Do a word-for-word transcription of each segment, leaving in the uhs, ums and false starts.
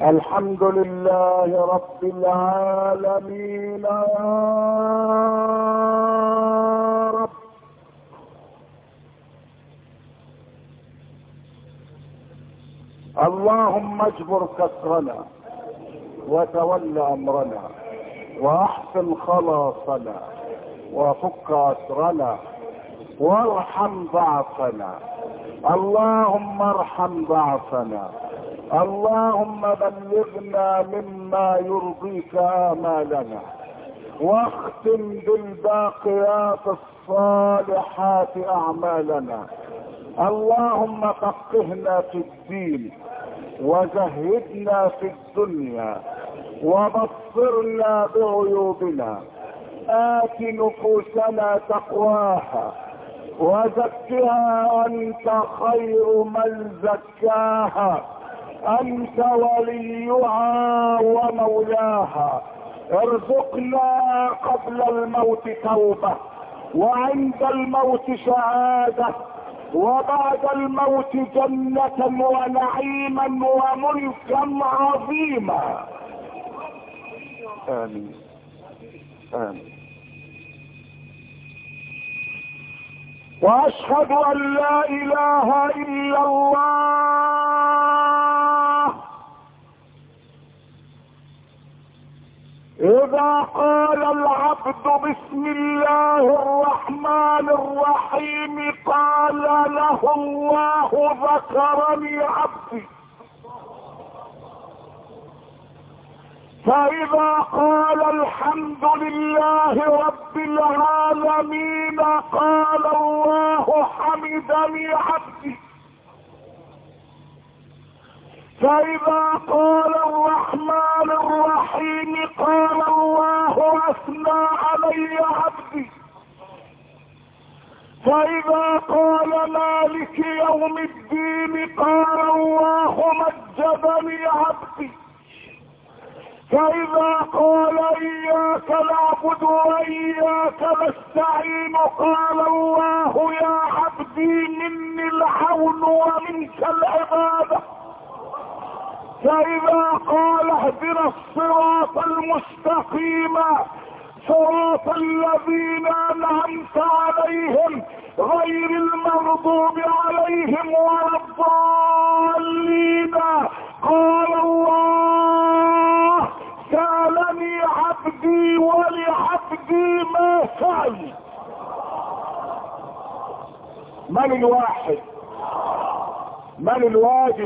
الحمد لله رب العالمين يا رب. اللهم اجبر كسرنا وتول امرنا واحسن خلاصنا وفك اسرنا وارحم ضعفنا. اللهم ارحم ضعفنا. اللهم بلغنا مما يرضيك آمالنا واختم بالباقيات الصالحات أعمالنا. اللهم فقهنا في الدين وزهدنا في الدنيا وبصرنا بعيوبنا. آت نفوسنا تقواها وزكها أنت خير من زكاها. أنت وليها ومولاها. ارزقنا قبل الموت توبة وعند الموت شهادة وبعد الموت جنة ونعيما وملكا عظيما. آمين آمين. واشهد ان لا اله الا الله. اذا قال العبد بسم الله الرحمن الرحيم قال له الله ذكرني عبدي. فإذا قال الحمد لله رب العالمين قال الله حمدني عبدي. فإذا قال الرحمن الرحيم قال الله أثنى علي عبدي. فإذا قال مالك يوم الدين قال الله مجدني عبدي. فإذا قال إياك نعبد وإياك نستعين قال الله يا عبدي مني العون ومنك العبادة. فإذا قال اهدنا الصراط المستقيم صراط الذين أنعمت عليهم غير المغضوب عليهم ولا الضالين قال الله سألني عبدي ولعبدي ما سأل. من الواحد؟ من الواجد؟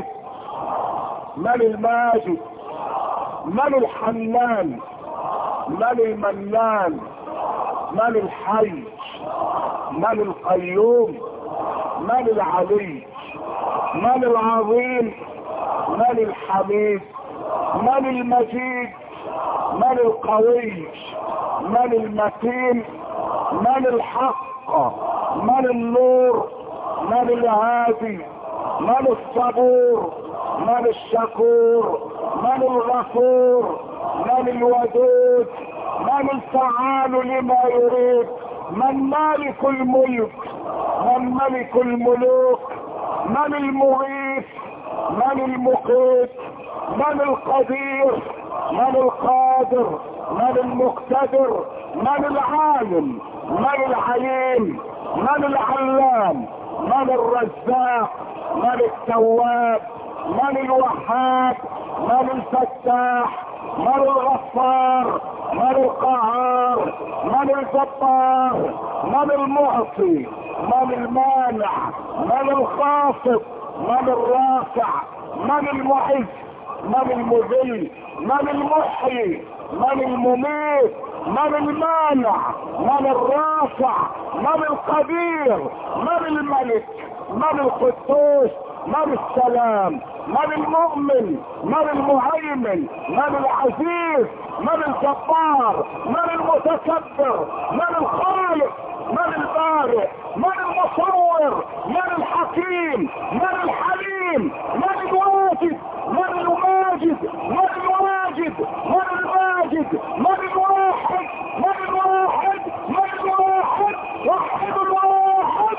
من الماجد؟ من الحنان؟ من المنان؟ من الحي؟ من القيوم؟ من العلي؟ من العظيم؟ من الحميد؟ من المجيد؟ من القوي؟ من المتين؟ من الحق؟ من النور؟ من الهادي؟ من الصبور؟ من الشكور؟ من الغفور؟ من الودود؟ من الفعال لما يريد؟ من مالك الملك؟ من ملك الملوك؟ من المغيث؟ من المقيت؟ من القدير؟ من القادر؟ من المقتدر؟ من العالم؟ من العليم؟ من العلام؟ من الرزاق؟ من التواب؟ من الوهاب؟ من الفتاح؟ من الغفار؟ من القهار؟ من الجبار؟ من المعطي؟ من المانع؟ من الخافض؟ من الرافع؟ من المعز؟ من المذل؟ من المحيي؟ من المميت؟ من المانع؟ من الرافع؟ من القدير؟ من الملك؟ من القدوس؟ من السلام؟ من المؤمن؟ من المهيمن؟ من العزيز؟ من الجبار؟ من المتكبر؟ من الخالق؟ من البارئ؟ من المصور؟ من الحكيم؟ من الحليم؟ من الواجد؟ من الماجد؟ من الواجد؟ من الماجد؟ من الواحد؟ من الواحد؟ من الواحد؟ وحد الواحد.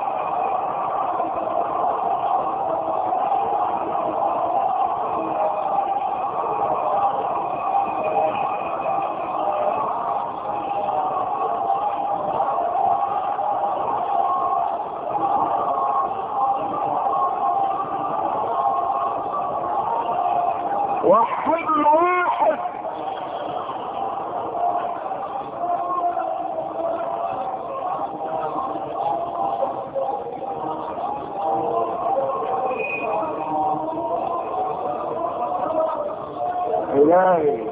وحد الواحد. إلهي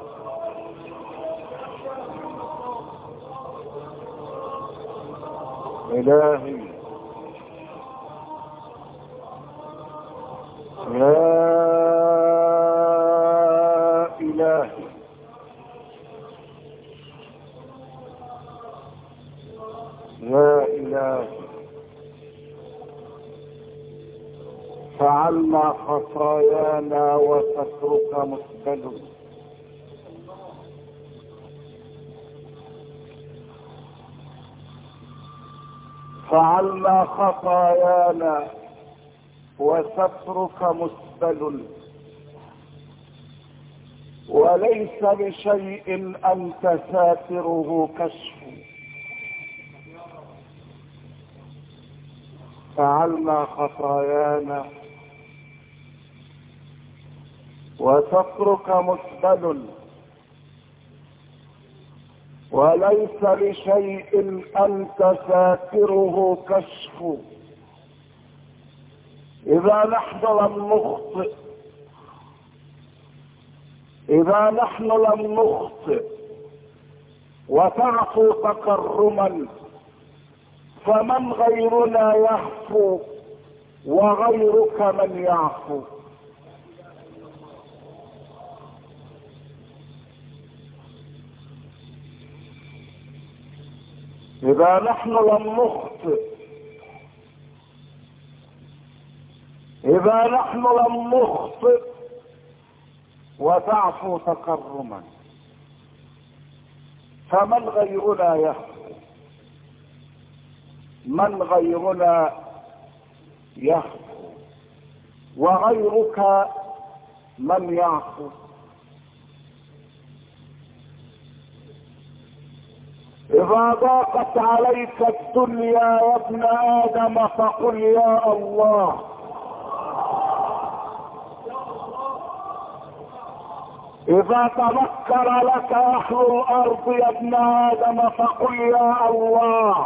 إلهي يا إلهي يا إلهي فعلنا خطايانا وسترك مسبل. فعلنا خطايانا وسترك مسبل، وليس لشيء أنت ساتره كشف. فعلنا خطايانا وسترك مسبل، وليس لشيء أنت ساتره كشف. إذا نحن لم نخطئ إذا نحن لم نخطئ وتعفو تكرما، فمن غيرنا يعفو وغيرك من يعفو. إذا نحن لم نخطئ إذا نحن لم نخطئ وتعفو تكرما، فمن غيرنا يعفو من غيرنا يعفو وغيرك من يعفو. إذا ضاقت عليك الدنيا يا ابن آدم فقل يا الله. إذا تذكر لك أهل الأرض يا ابن آدم فقل يا الله.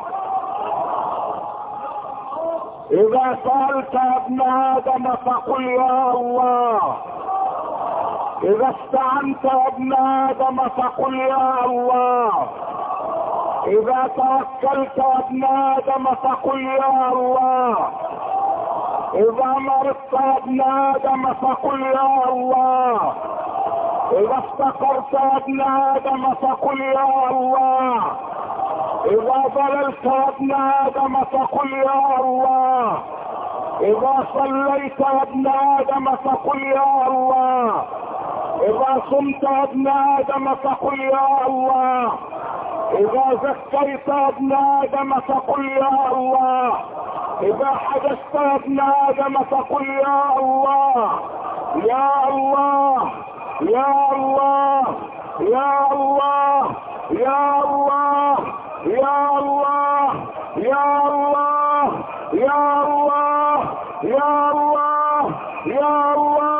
إذا سألت يا ابن آدم فقل يا الله. إذا استعنت يا ابن آدم فقل يا الله. إذا توكلت يا ابن آدم فقل يا الله. إذا مرضت يا ابن آدم فقل يا الله. إذا افتقرت يا ابن آدم فقل يا الله. إذا ضللت يا ابن آدم فقل يا الله. إذا صليت يا ابن آدم فقل يا الله. إذا صمت يا ابن آدم فقل يا الله. إذا زكيت يا ابن آدم فقل يا الله. إذا حدثت يا ابن آدم فقل يا الله. يا الله يا الله يا الله يا الله يا الله يا الله يا الله يا الله يا الله.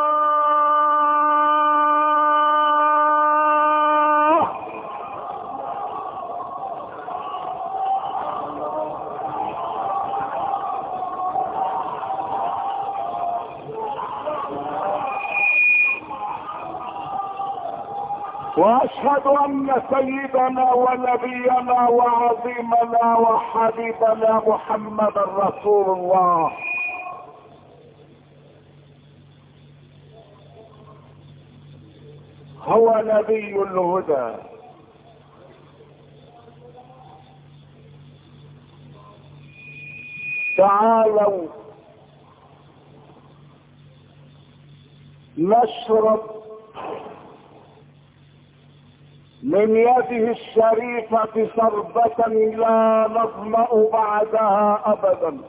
واشهد ان سيدنا ونبينا وعظيمنا وحبيبنا محمد رسول الله. هو نبي الهدى. تعالوا نشرب من يده الشريفة شربة لا نظمأ بعدها أبدا.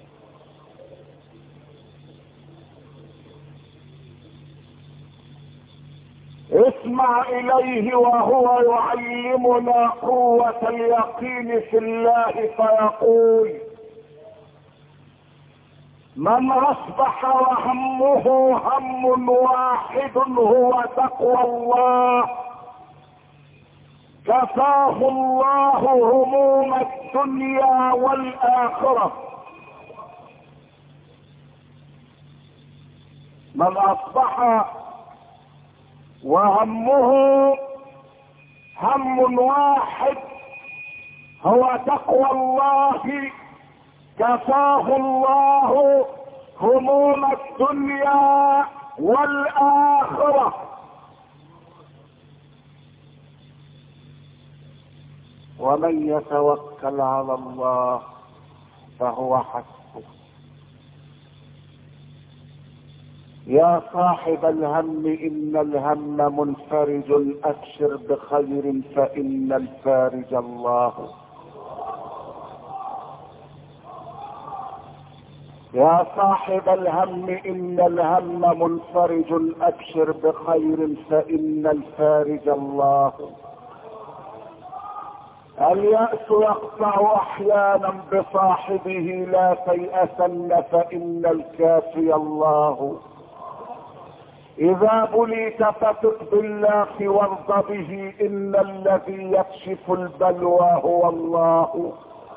اسمع إليه وهو يعلمنا قوة اليقين في الله فيقول: من اصبح وهمه هم واحد هو تقوى الله كفاه الله هموم الدنيا والاخره. من اصبح وهمه هم واحد هو تقوى الله كفاه الله هموم الدنيا والاخره. ومن يتوكل على الله فهو حسبه. يا صاحب الهم ان الهم منفرج ابشر بخير فان الفارج الله. يا صاحب الهم ان الهم منفرج ابشر بخير فان الفارج الله. اليأس يقطع احيانا بصاحبه لا تيأسن فان الكافي الله. اذا بليت فثق بالله وارض به ان الذي يكشف البلوى هو الله.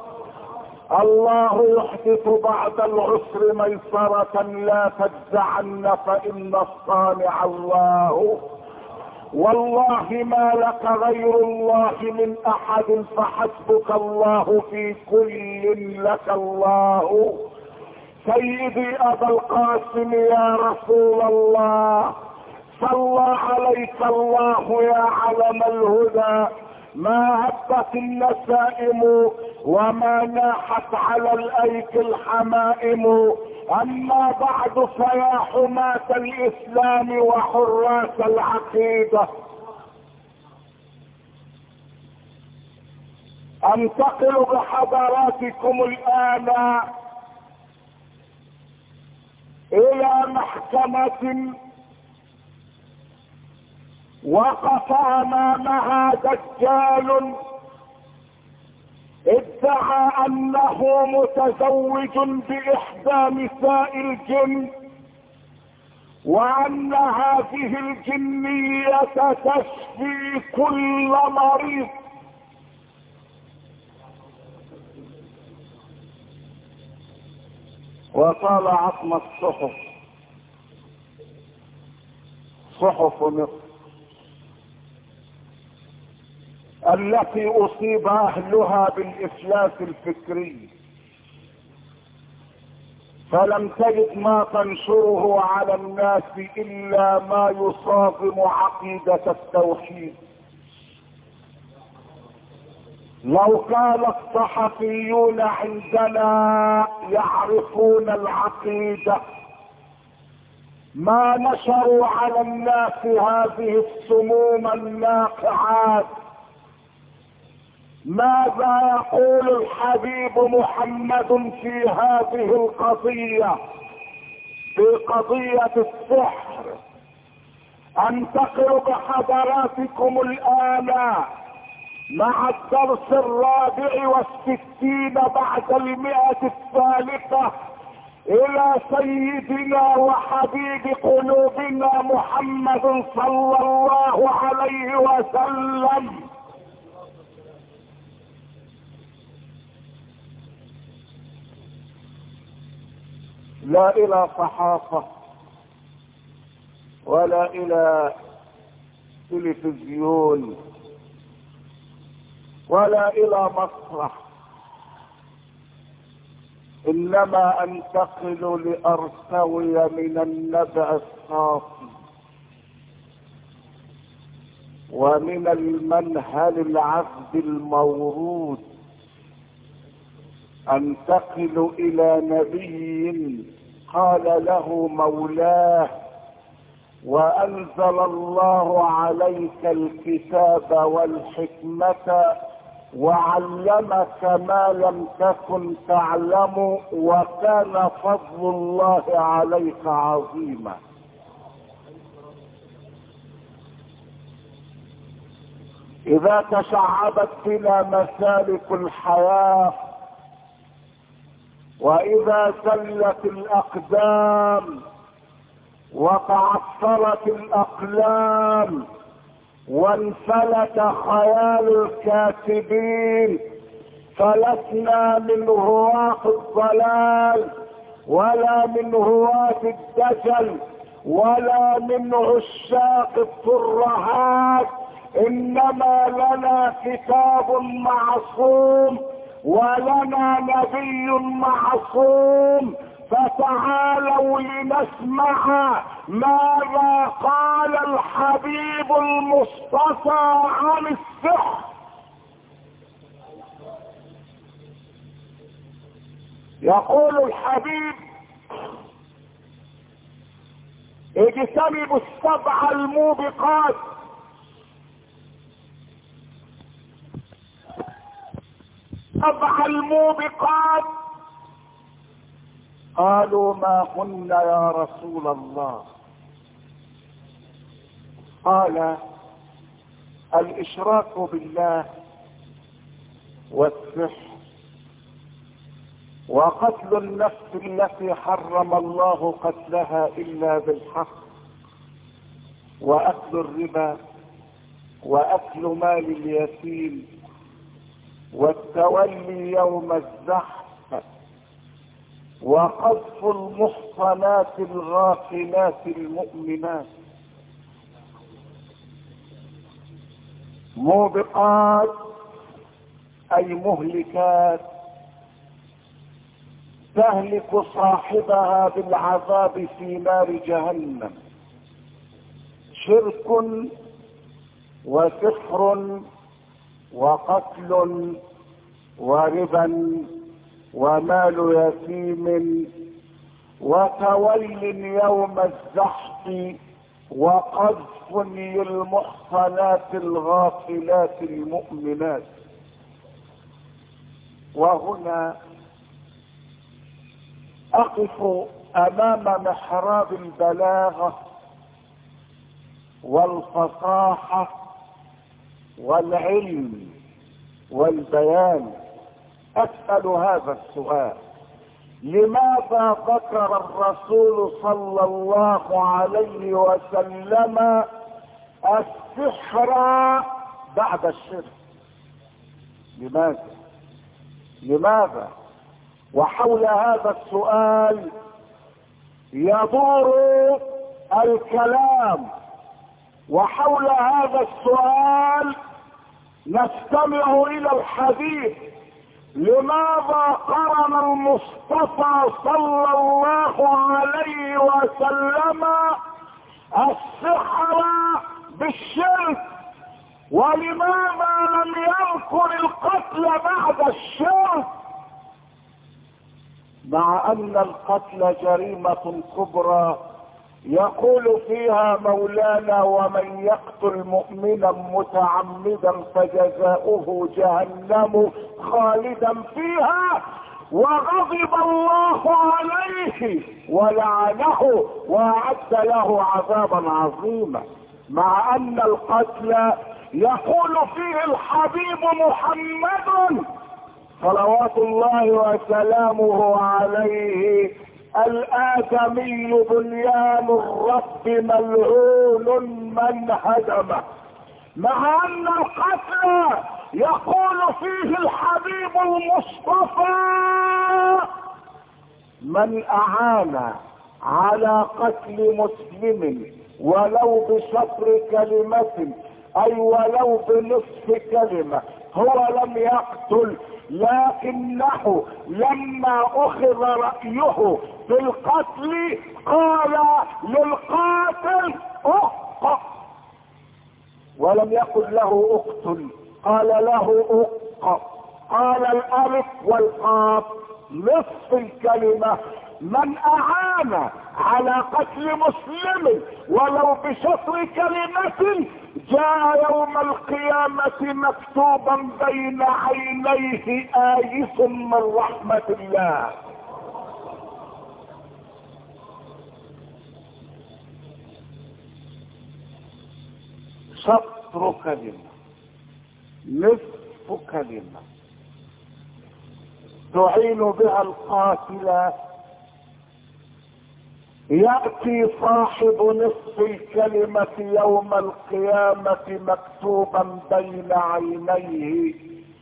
الله يحدث بعد العسر ميسرة لا تجزعن فإن الصانع الله. والله ما لك غير الله من أحد فحسبك الله في كل لك الله. سيدي أبا القاسم يا رسول الله صلى عليك الله يا علم الهدى. ما هبت النسائم وما ناحت على الايك الحمائم. اما بعد فيا حماة الاسلام وحراس العقيدة انتقل بحضراتكم الان الى محكمة وقف امامها دجال ادعى انه متزوج باحدى نساء الجن وان هذه الجنية تشفي كل مريض. وطال عظم الصحف صحف مصر التي اصيب اهلها بالافلاس الفكري فلم تجد ما تنشره على الناس الا ما يصادم عقيدة التوحيد. لو كان الصحفيون عندنا يعرفون العقيدة ما نشروا على الناس هذه السموم الناقعات. ماذا يقول الحبيب محمد في هذه القضية، في قضية السحر؟ انتقل بحضراتكم الآن مع الدرس الرابع والستين بعد المئة الثالثة الى سيدنا وحبيب قلوبنا محمد صلى الله عليه وسلم. لا الى صحافة ولا الى تلفزيون ولا الى مسرح، انما انتقل لارتوي من النبع الصافي ومن المنهل العذب المورود. انتقل الى نبي قال له مولاه وانزل الله عليك الكتاب والحكمة وعلمك ما لم تكن تعلم وكان فضل الله عليك عظيما. اذا تشعبت بنا مسالك الحياة واذا زلت الاقدام وتعثرت الاقلام وانفلت خيال الكاتبين فلسنا من هواة الضلال ولا من هواة الدجل ولا من عشاق الترهات، انما لنا كتاب معصوم ولنا نبي معصوم. فتعالوا لنسمع ماذا قال الحبيب المصطفى عن السحر. يقول الحبيب: اجتنبوا السبع الموبقات. سبع الموبقات. قالوا: ما هن يا رسول الله؟ قال: الاشراك بالله والسحر وقتل النفس التي حرم الله قتلها الا بالحق واكل الربا واكل مال اليتيم والتولي يوم الزحف وقذف المحصنات الغافلات المؤمنات. موبقات اي مهلكات تهلك صاحبها بالعذاب في نار جهنم. شرك وسحر وقتل وربا ومال يتيم وتول يوم الزحف وقذف المحصنات الغافلات المؤمنات. وهنا اقف امام محراب البلاغة والفصاحة والعلم والبيان. اسأل هذا السؤال: لماذا ذكر الرسول صلى الله عليه وسلم السحر بعد الشرك؟ لماذا؟ لماذا؟ وحول هذا السؤال يدور الكلام، وحول هذا السؤال نستمع الى الحديث. لماذا قرن المصطفى صلى الله عليه وسلم السحر بالشرك؟ ولماذا لم يذكر القتل بعد الشرك؟ مع ان القتل جريمة كبرى يقول فيها مولانا: ومن يقتل مؤمنا متعمدا فجزاؤه جهنم خالدا فيها وغضب الله عليه ولعنه واعد له عذابا عظيما. مع ان القتل يقول فيه الحبيب محمد صلوات الله وسلامه عليه: الآدمي بنيان الرب ملعون من هدمه. مع ان القتل يقول فيه الحبيب المصطفى: من اعان على قتل مسلم ولو بشطر كلمة اي ولو بنصف كلمة هو لم يقتل، لكنه لما اخذ رأيه في القتل قال للقاتل اقتل، ولم يقل له اقتل، قال له اقتل. قال الالف والقاف نصف الكلمة. من اعان على قتل مسلم ولو بشطر كلمة جاء يوم القيامة مكتوبا بين عينيه آيس من رحمة الله. شطر كلمة، نصف كلمة، تعين بها القاتل. يأتي صاحب نصف الكلمة يوم القيامة مكتوبا بين عينيه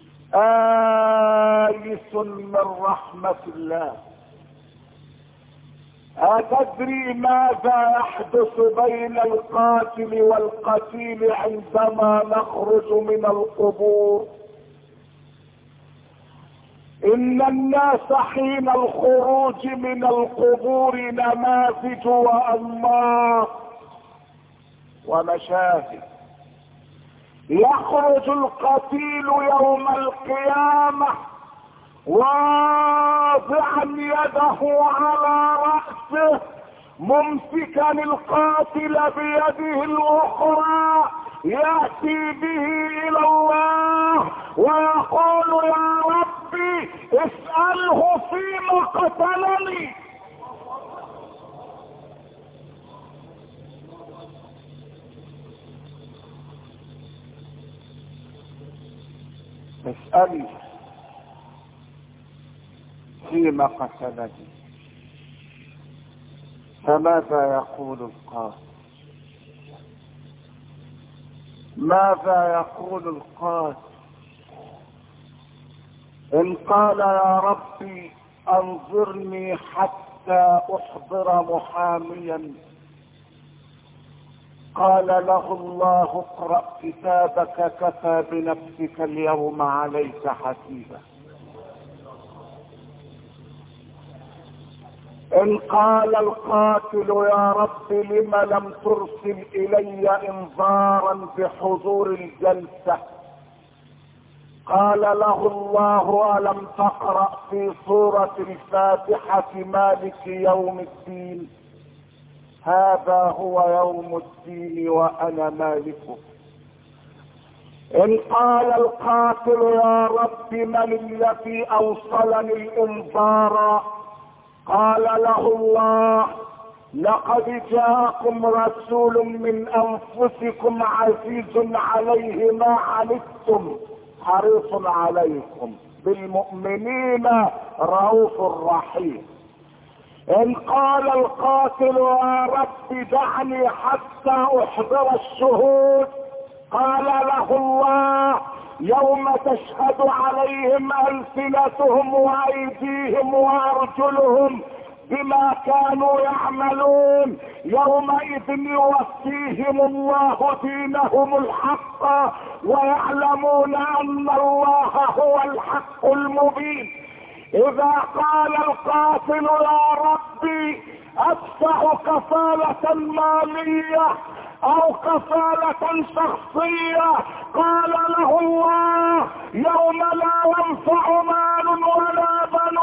آيس من رحمة الله. أتدري ماذا يحدث بين القاتل والقتيل عندما نخرج من القبور؟ إن الناس حين الخروج من القبور نماذج وأنماط ومشاهد. يخرج القتيل يوم القيامة واضعا يده على رأسه ممسكا القاتل بيده الأخرى، يأتي به إلى الله ويقول يا ربي اسأله فيما قتلني. اسألي فيما قتلني. فماذا يقول القاتل؟ ماذا يقول القاتل؟ إن قال يا ربي انظرني حتى احضر محاميا، قال له الله اقرأ كتابك كفى بنفسك اليوم عليك حسيبا. إن قال القاتل يا رب لم لم ترسل إلي إنذارا بحضور الجلسة، قال له الله ألم تقرأ في سورة الفاتحة مالك يوم الدين؟ هذا هو يوم الدين وأنا مالكه. إن قال القاتل يا رب من الذي أوصلني الإنذار؟ قال له الله لقد جاءكم رسول من أنفسكم عزيز عليه ما عنتم حريص عليكم بالمؤمنين رؤوف رحيم. إن قال القاتل يا رب دعني حتى أحضر الشهود؟ قال له الله يوم تشهد عليهم ألسنتهم وأيديهم وأرجلهم بما كانوا يعملون يومئذ يوفيهم الله دينهم الحق ويعلمون أن الله هو الحق المبين. إذا قال القاتل يا ربي أدفع كفالة مالية أو كفالة شخصية؟ قال له الله يوم لا ينفع مال ولا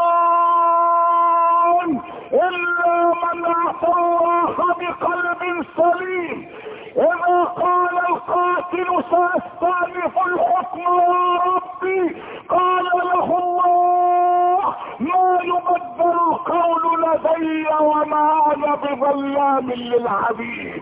بنون إلا من أتى الله بقلب سليم. إذا قال القاتل سأستأنف الحكم يا ربي؟ قال له الله ما يبدل القول لدي وما أنا بظلام للعبيد.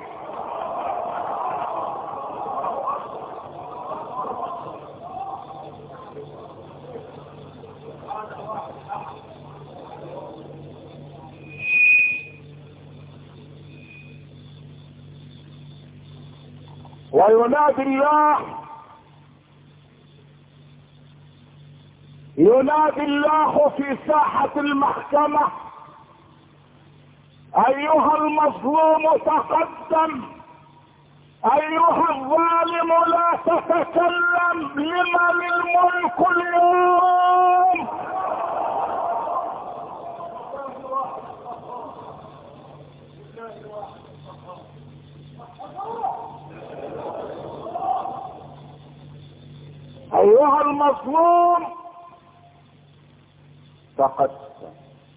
وينادي الله ينادي الله في ساحة المحكمة أيها المظلوم تقدم، أيها الظالم لا تتكلم، لمن الملك اليوم؟ أيها المظلوم تقدم،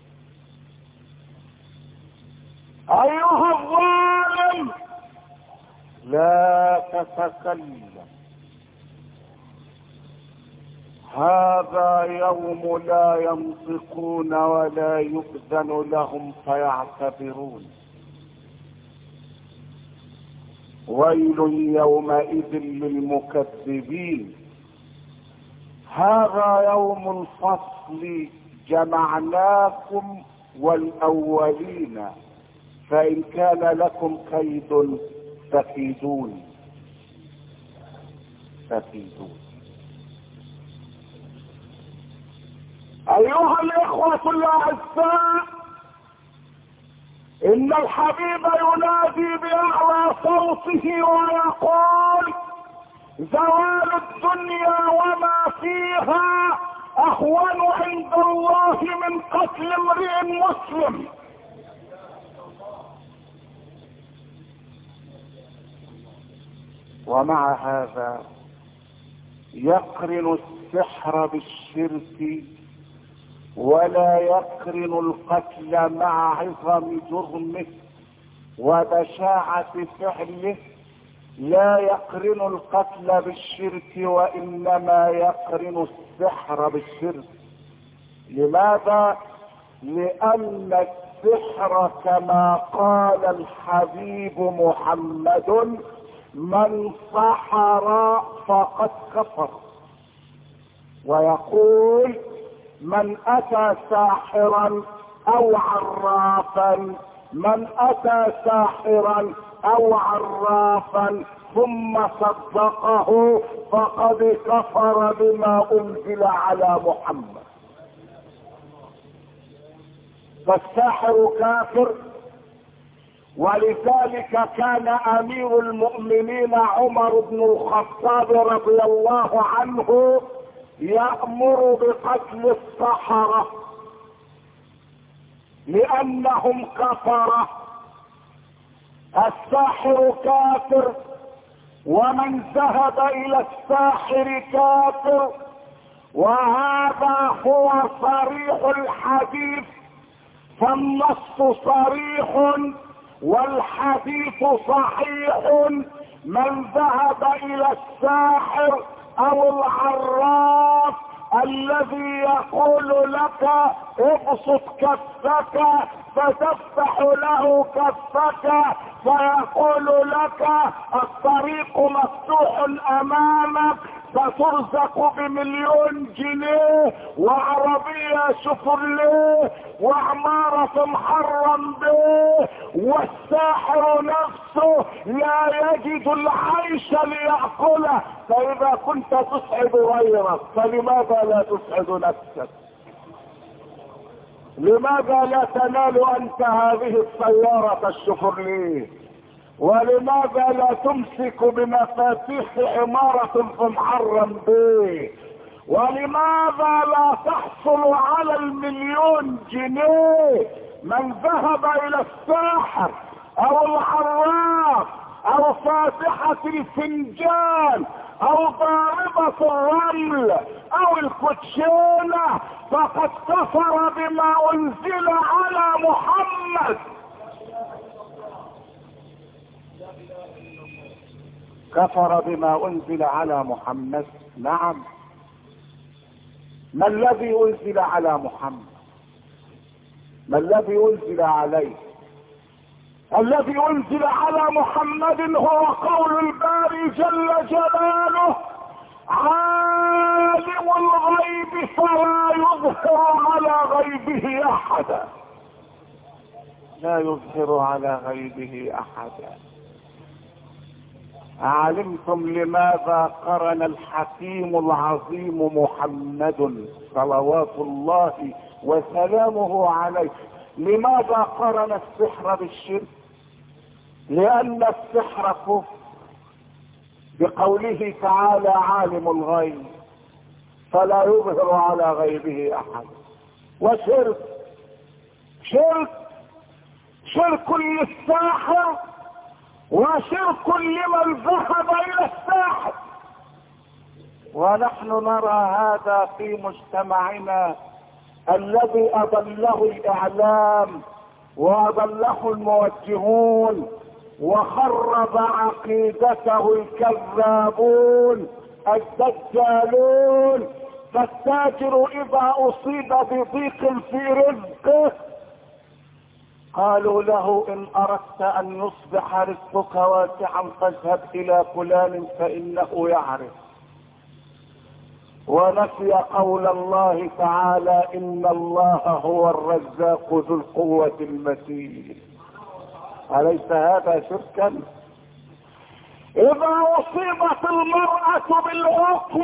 أيها الظالم لا تتكلم. هذا يوم لا ينطقون ولا يؤذن لهم فيعتبرون. ويل يومئذ للمكذبين. هذا يوم الفصل جمعناكم والأولين فإن كان لكم كيد فكيدوني فكيدوني. أيها الإخوة الأعزاء، إن الحبيب ينادي بأعلى صوته ويقول: زوال الدنيا وما فيها أهون عند الله من قتل امرئ مسلم. ومع هذا يقرن السحر بالشرك ولا يقرن القتل مع عظم جرمه وبشاعة فعله. لا يقرن القتل بالشرك وإنما يقرن السحر بالشرك. لماذا؟ لأن السحر كما قال الحبيب محمد: من سحر فقد كفر. ويقول: من أتى ساحرا أو عرافا من أتى ساحرا أو عرافا ثم صدقه فقد كفر بما أنزل على محمد. فالساحر كافر. ولذلك كان أمير المؤمنين عمر بن الخطاب رضي الله عنه يأمر بقتل السحرة لأنهم كفرة. الساحر كافر، ومن ذهب إلى الساحر كافر، وهذا هو صريح الحديث. فالنص صريح والحديث صحيح. من ذهب إلى الساحر أو العراف الذي يقول لك ابسط كفك فتفتح له كفك فيقول لك الطريق مفتوح امامك، سترزق بمليون جنيه وعربية شفرليه وعمارة محرم به، والساحر نفسه لا يجد العيش ليأكله. فإذا كنت تسعد غيرك فلماذا لا تسعد نفسك؟ لماذا لا تنال أنت هذه السيارة الشفرليه؟ ولماذا لا تمسك بمفاتيح عمارة في محرم به؟ ولماذا لا تحصل على المليون جنيه؟ من ذهب إلى الساحر أو العراف أو فاتحة الفنجان أو ضاربة الرمل أو الكوتشينة فقد كفر بما أنزل على محمد. كفر بما أنزل على محمد. نعم. ما الذي أنزل على محمد؟ ما الذي أنزل عليه؟ الذي أنزل على محمد هو قول الباري جل جلاله: عالم الغيب فلا يظهر على غيبه أحدا. لا يظهر على غيبه أحدا. أعلمتم لماذا قرن الحكيم العظيم محمد صلوات الله وسلامه عليه لماذا قرن السحر بالشرك؟ لأن السحر كفر، بقوله تعالى: عالم الغيب فلا يظهر على غيبه أحد. وشرك شرك شرك للساحر وشرك لمن ذهب إلى الساحر. ونحن نرى هذا في مجتمعنا الذي أضله الإعلام وأضله الموجهون وخرب عقيدته الكذابون الدجالون. فالتاجر إذا أصيب بضيق في رزقه قالوا له: إن أردت أن يصبح رزقك واسعا فاذهب إلى فلان فإنه يعرف. ونسي قول الله تعالى ان الله هو الرزاق ذو القوة المتين. أليس هذا شركا؟ اذا اصيبت المرأة بالحكم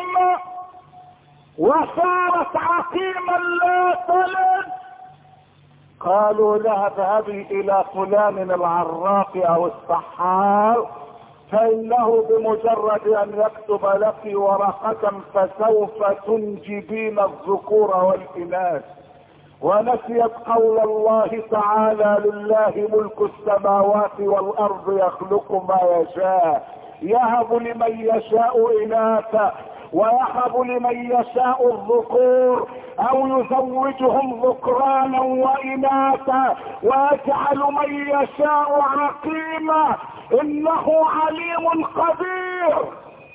وصارت عقيما لا تلد قالوا لها اذهبي الى فلان العراق او السحار فانه بمجرد ان يكتب لك ورقة فسوف تنجبين الذكور والاناث. ونسيت قول الله تعالى لله ملك السماوات والارض يخلق ما يشاء يهب لمن يشاء اناثا ويهب لمن يشاء الذكور او يزوجهم ذكرانا واناثا ويجعل من يشاء عقيما انه عليم قدير.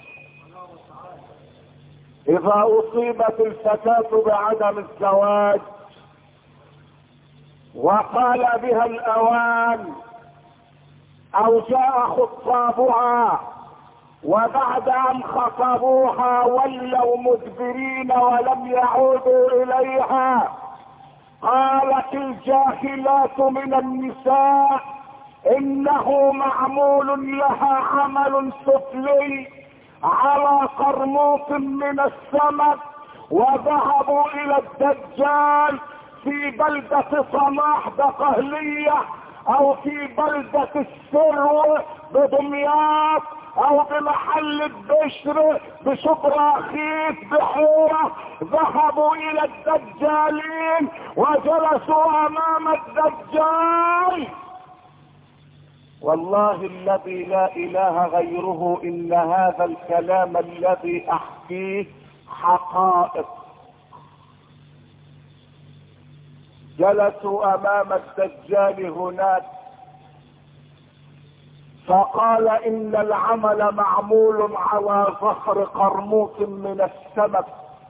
اذا اصيبت الفتاة بعدم الزواج وقال بها الاوان او جاء خطابها وبعد ان خطبوها ولوا مدبرين ولم يعودوا اليها، قالت الجاهلات من النساء انه معمول لها عمل سفلي على قرموط من السمك وذهبوا الى الدجال في بلدة صلاح دقهلية او في بلدة السر بدمياط او بمحل البشر بشبراخيت بحورة. ذهبوا الى الدجالين وجلسوا امام الدجال. والله الذي لا اله غيره ان هذا الكلام الذي احكيه حقائق. جلسوا امام الدجال هناك فقال ان العمل معمول على ظهر قرموط من السمك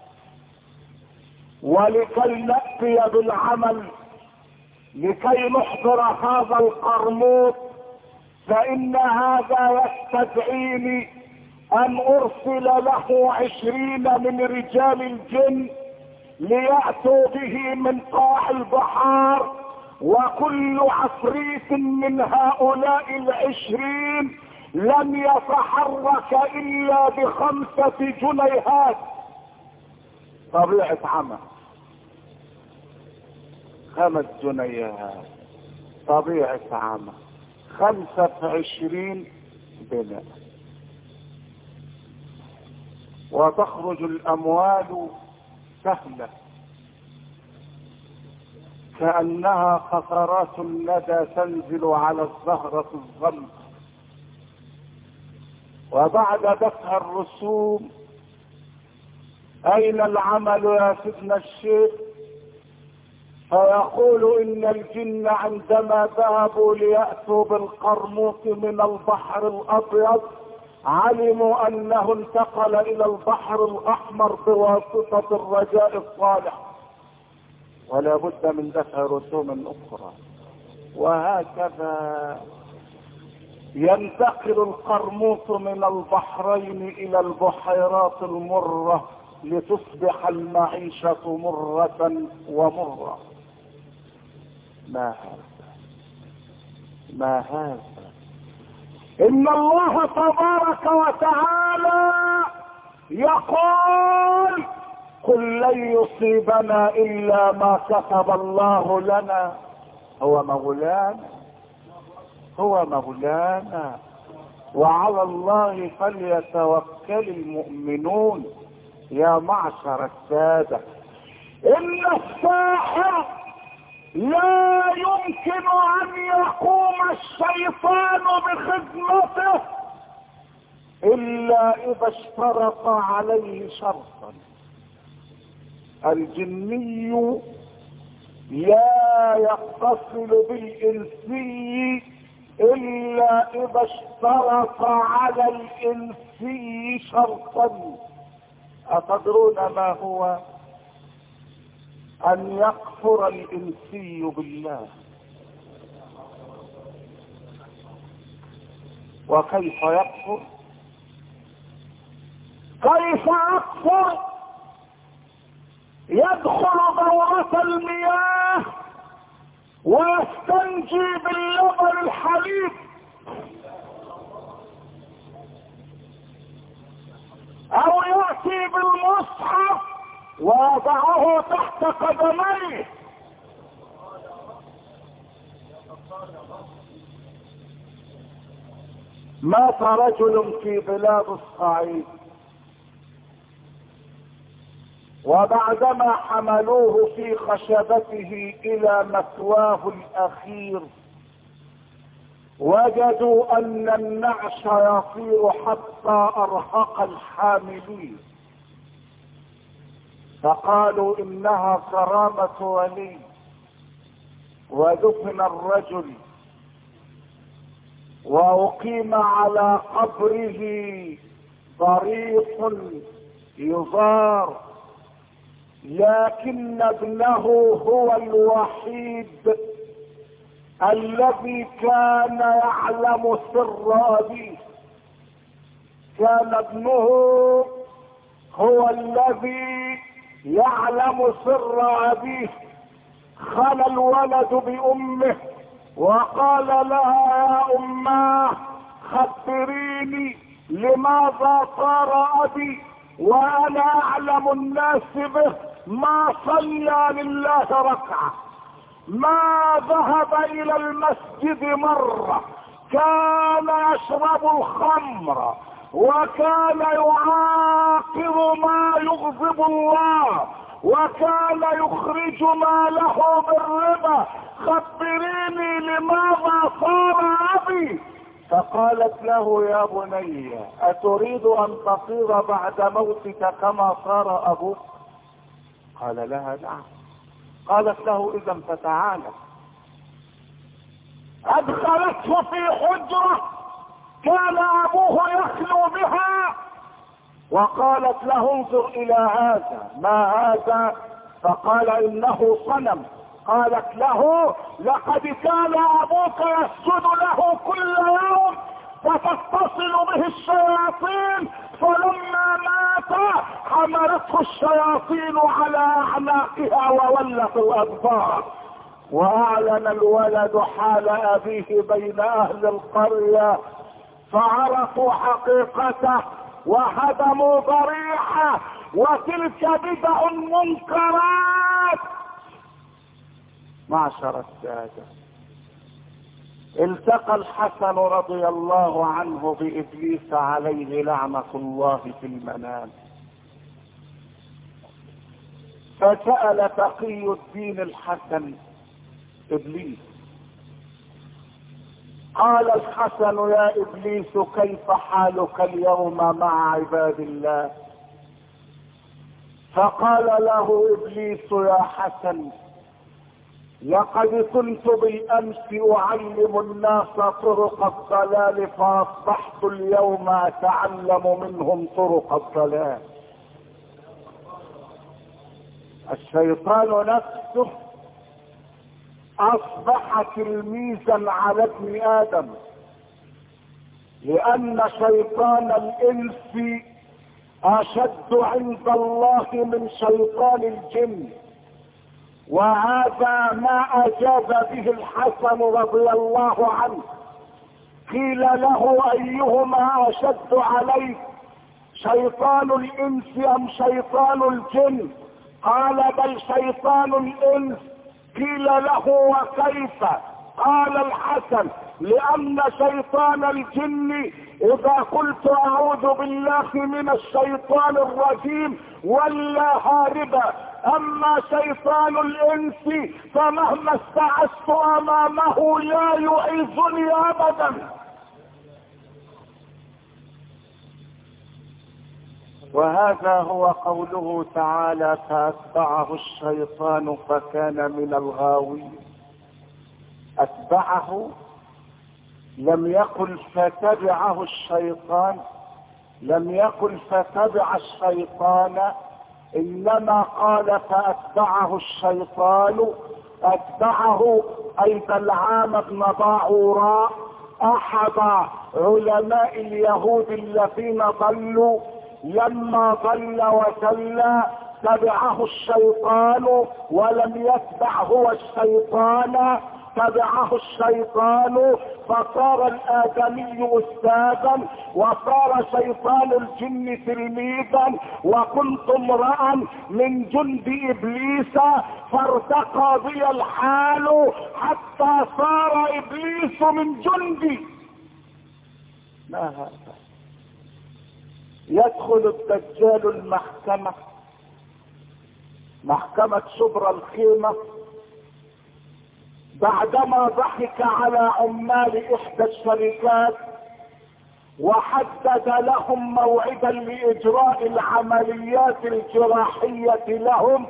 ولكي نأتي بالعمل لكي نحضر هذا القرموط فان هذا يستدعيني ان ارسل له عشرين من رجال الجن ليأتوا به من قاع البحار وكل عفريت من هؤلاء العشرين لم يتحرك الا بخمسة جنيهات. طبيعة عمى خمس جنيهات طبيعة عمى خمسة في عشرين بناء وتخرج الاموال سهلة كأنها قطرات الندى تنزل على الزهرة الظلم. وبعد دفع الرسوم اين العمل يا سيدنا الشيخ؟ فيقول ان الجن عندما ذهبوا ليأتوا بالقرموط من البحر الابيض علموا انه انتقل الى البحر الاحمر بواسطة الرجاء الصالح ولا بد من دفع رسوم اخرى. وهكذا ينتقل القرموط من البحرين الى البحيرات المرة لتصبح المعيشة مرة ومرة. ما هذا ما هذا ان الله تبارك وتعالى يقول قل لن يصيبنا الا ما كتب الله لنا. هو مولانا هو مولانا وعلى الله فليتوكل المؤمنون. يا معشر السادة ان الساحر لا يمكن ان يقوم الشيطان بخدمته الا اذا اشترط عليه شرطا. الجني لا يتصل بالانسي الا اذا اشترط على الانسي شرطا. اتدرون ما هو؟ ان يكفر الانسي بالله. وكيف يكفر؟ كيف اكفر يدخل دورة المياه ويستنجي باللبن الحليب، او يأتي بالمصحف ويضعه تحت قدميه. مات رجل في بلاد الصعيد، وبعدما حملوه في خشبته الى مثواه الاخير وجدوا ان النعش يطير حتى ارهق الحاملين، فقالوا انها كرامة ولي، ودفن الرجل واقيم على قبره ضريح يزار، لكن ابنه هو الوحيد الذي كان يعلم سر أبيه. كان ابنه هو الذي يعلم سر أبيه. خلى الولد بأمه وقال لها يا أماه خبريني لماذا صار أبي وأنا أعلم الناس به ما صلى لله ركعة، ما ذهب إلى المسجد مرة، كان يشرب الخمر وكان يعاقب ما يغضب الله وكان يخرج ماله بالربا، خبريني لماذا صار أبي؟ فقالت له يا بني أتريد أن تصير بعد موتك كما صار أبوك؟ قال لها نعم. قالت له إذا فتعالى. أدخلته في حجرة كان أبوه يخلو بها وقالت له انظر إلى هذا، ما هذا؟ فقال إنه صنم. قالت له لقد كان أبوك يسجد له كل يوم فتتصل به الشياطين، فلما مات حملته الشياطين على أعناقها وولت الأدبار. وأعلن الولد حال أبيه بين أهل القرية فعرفوا حقيقته وهدموا ضريحه، وتلك بدع منكرات. معشر السادة، التقى الحسن رضي الله عنه بإبليس عليه لعنة الله في المنام، فسأل تقي الدين الحسن إبليس، قال الحسن يا إبليس كيف حالك اليوم مع عباد الله؟ فقال له إبليس يا حسن لقد كنت بالأمس أعلم الناس طرق الضلال فأصبحت اليوم أتعلم منهم طرق الضلال. الشيطان نفسه أصبح تلميذا على ابن آدم، لأن شيطان الإنس أشد عند الله من شيطان الجن، وهذا ما أجاب به الحسن رضي الله عنه. قيل له أيهما أشد عليك شيطان الإنس أم شيطان الجن؟ قال بل شيطان الإنس. قيل له وكيف؟ قال الحسن لأن شيطان الجن إذا قلت أعوذ بالله من الشيطان الرجيم ولا هاربا، أما شيطان الإنس فمهما استعذت أمامه لا يعيذني أبدا. وهذا هو قوله تعالى فأتبعه الشيطان فكان من الغاوين. أتبعه لم يقل فتبعه الشيطان، لم يقل فتبع الشيطان، إنما قال فأتبعه الشيطان. أتبعه أي بلعام بن باعوراء أحد علماء اليهود الذين ضلوا، لما ضل وسلى تبعه الشيطان، ولم يتبع هو الشيطان تبعه الشيطان، فصار الآدمي أستاذا وصار شيطان الجن تلميذا، وكنت امرأ من جند إبليس فارتقى بي الحال حتى صار إبليس من جندي. ما هذا؟ يدخل الدجال المحكمة، محكمة شبرا الخيمة، بعدما ضحك على عمال احدى الشركات وحدد لهم موعدا لاجراء العمليات الجراحية لهم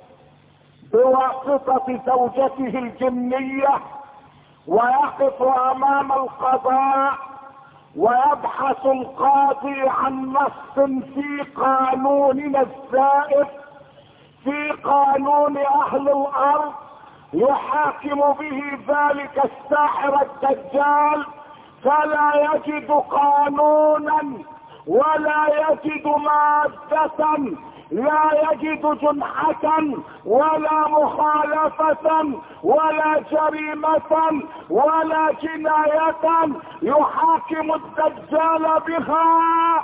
بواسطة زوجته الجنية، ويقف امام القضاء ويبحث القاضي عن نص في قانوننا الزائد، في قانون اهل الارض، يحاكم به ذلك الساحر الدجال، فلا يجد قانونا ولا يجد مادة، لا يجد جنحة ولا مخالفة ولا جريمة ولا جناية يحاكم الدجال بها.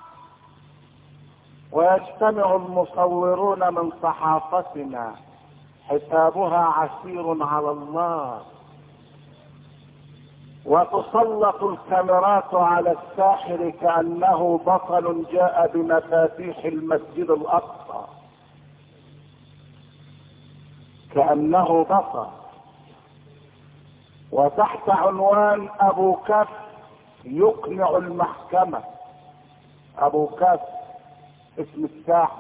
ويجتمع المصورون من صحافتنا، حسابها عسير على الله، وتسلط الكاميرات على الساحر كأنه بطل جاء بمفاتيح المسجد الأقصى، كأنه بطل. وتحت عنوان أبو كف يقنع المحكمة، أبو كف اسم الساحر،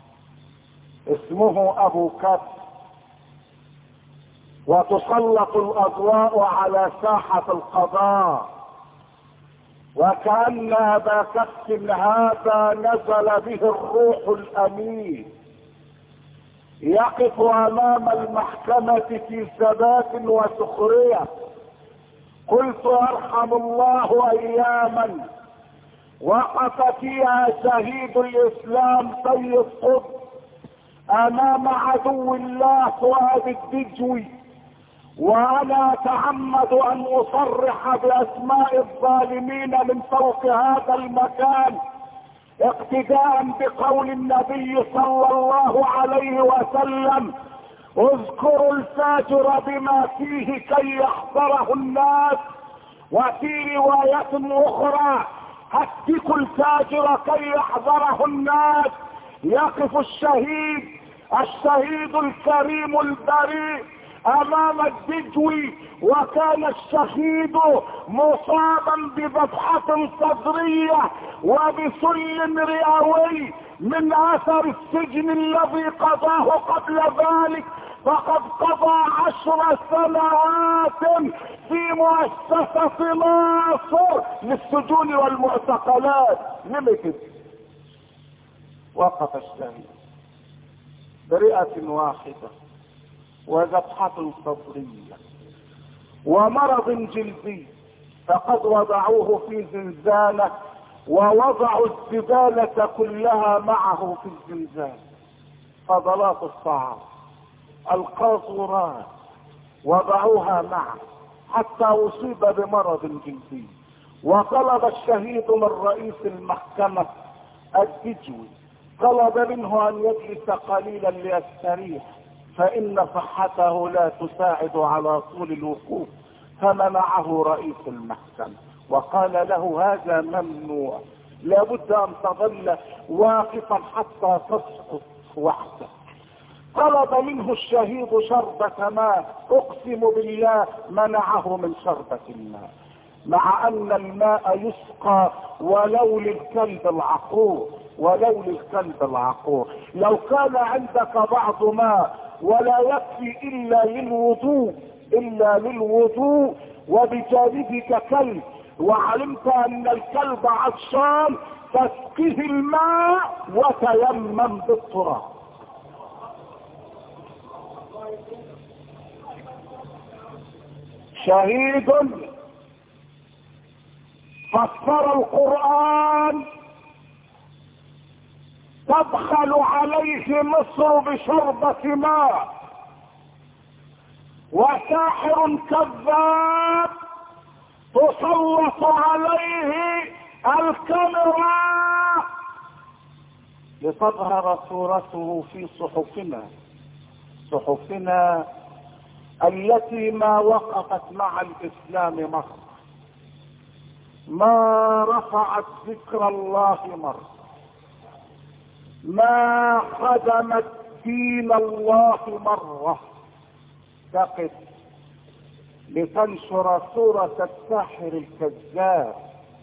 اسمه أبو كف. وتسلط الاضواء على ساحة القضاء، وكأن ابا كف هذا نزل به الروح الامين، يقف امام المحكمة في ثبات وسخرية. قلت ارحم الله اياما وقف فيها شهيد الاسلام سيد قطب امام عدو الله فؤاد الدجوي، وانا اتعمد ان اصرح باسماء الظالمين من فوق هذا المكان اقتداء بقول النبي صلى الله عليه وسلم: اذكروا الفاجر بما فيه كي يحضره الناس. وفي رواية اخرى: هتكوا الفاجر كي يحضره الناس. يقف الشهيد الشهيد الكريم البريء امام الدجوي، وكان الشهيد مصابا بذبحة صدرية وبسل رئوي من اثر السجن الذي قضاه قبل ذلك، فقد قضى عشر سنوات في مؤسسة ناصر للسجون والمعتقلات ليميتد. وقف الشهيد برئة واحدة وذبحة صدرية ومرض جلدي، فقد وضعوه في زنزانة ووضعوا الزبالة كلها معه في الزنزانة، فضلات الطعام، القاذورات وضعوها معه حتى اصيب بمرض جلدي. وطلب الشهيد من رئيس المحكمة الدجوي، طلب منه ان يجلس قليلا ليستريح، فان صحته لا تساعد على طول الوقوف، فمنعه رئيس المحكمة وقال له: هذا ممنوع، لابد ان تظل واقفا حتى تسقط وحدك. طلب منه الشهيد شربة ماء، اقسم بالله منعه من شربة الماء، مع ان الماء يسقى ولو للكلب العقور، ولو للكلب العقور. لو كان عندك بعض ماء ولا يكفي الا للوضوء الا للوضوء وبجانبك كلب وعلمت ان الكلب عطشان، فاسقه الماء وتيمم بالتراب. شهيد فسر القرآن تبخل عليه مصر بشربة ماء، وساحر كذاب تسلط عليه الكاميرا لتظهر صورته في صحفنا، صحفنا التي ما وقفت مع الاسلام مرة، ما رفعت ذكر الله مرة، ما خدمت دين الله مرة، تقف لتنشر صورة الساحر الكذاب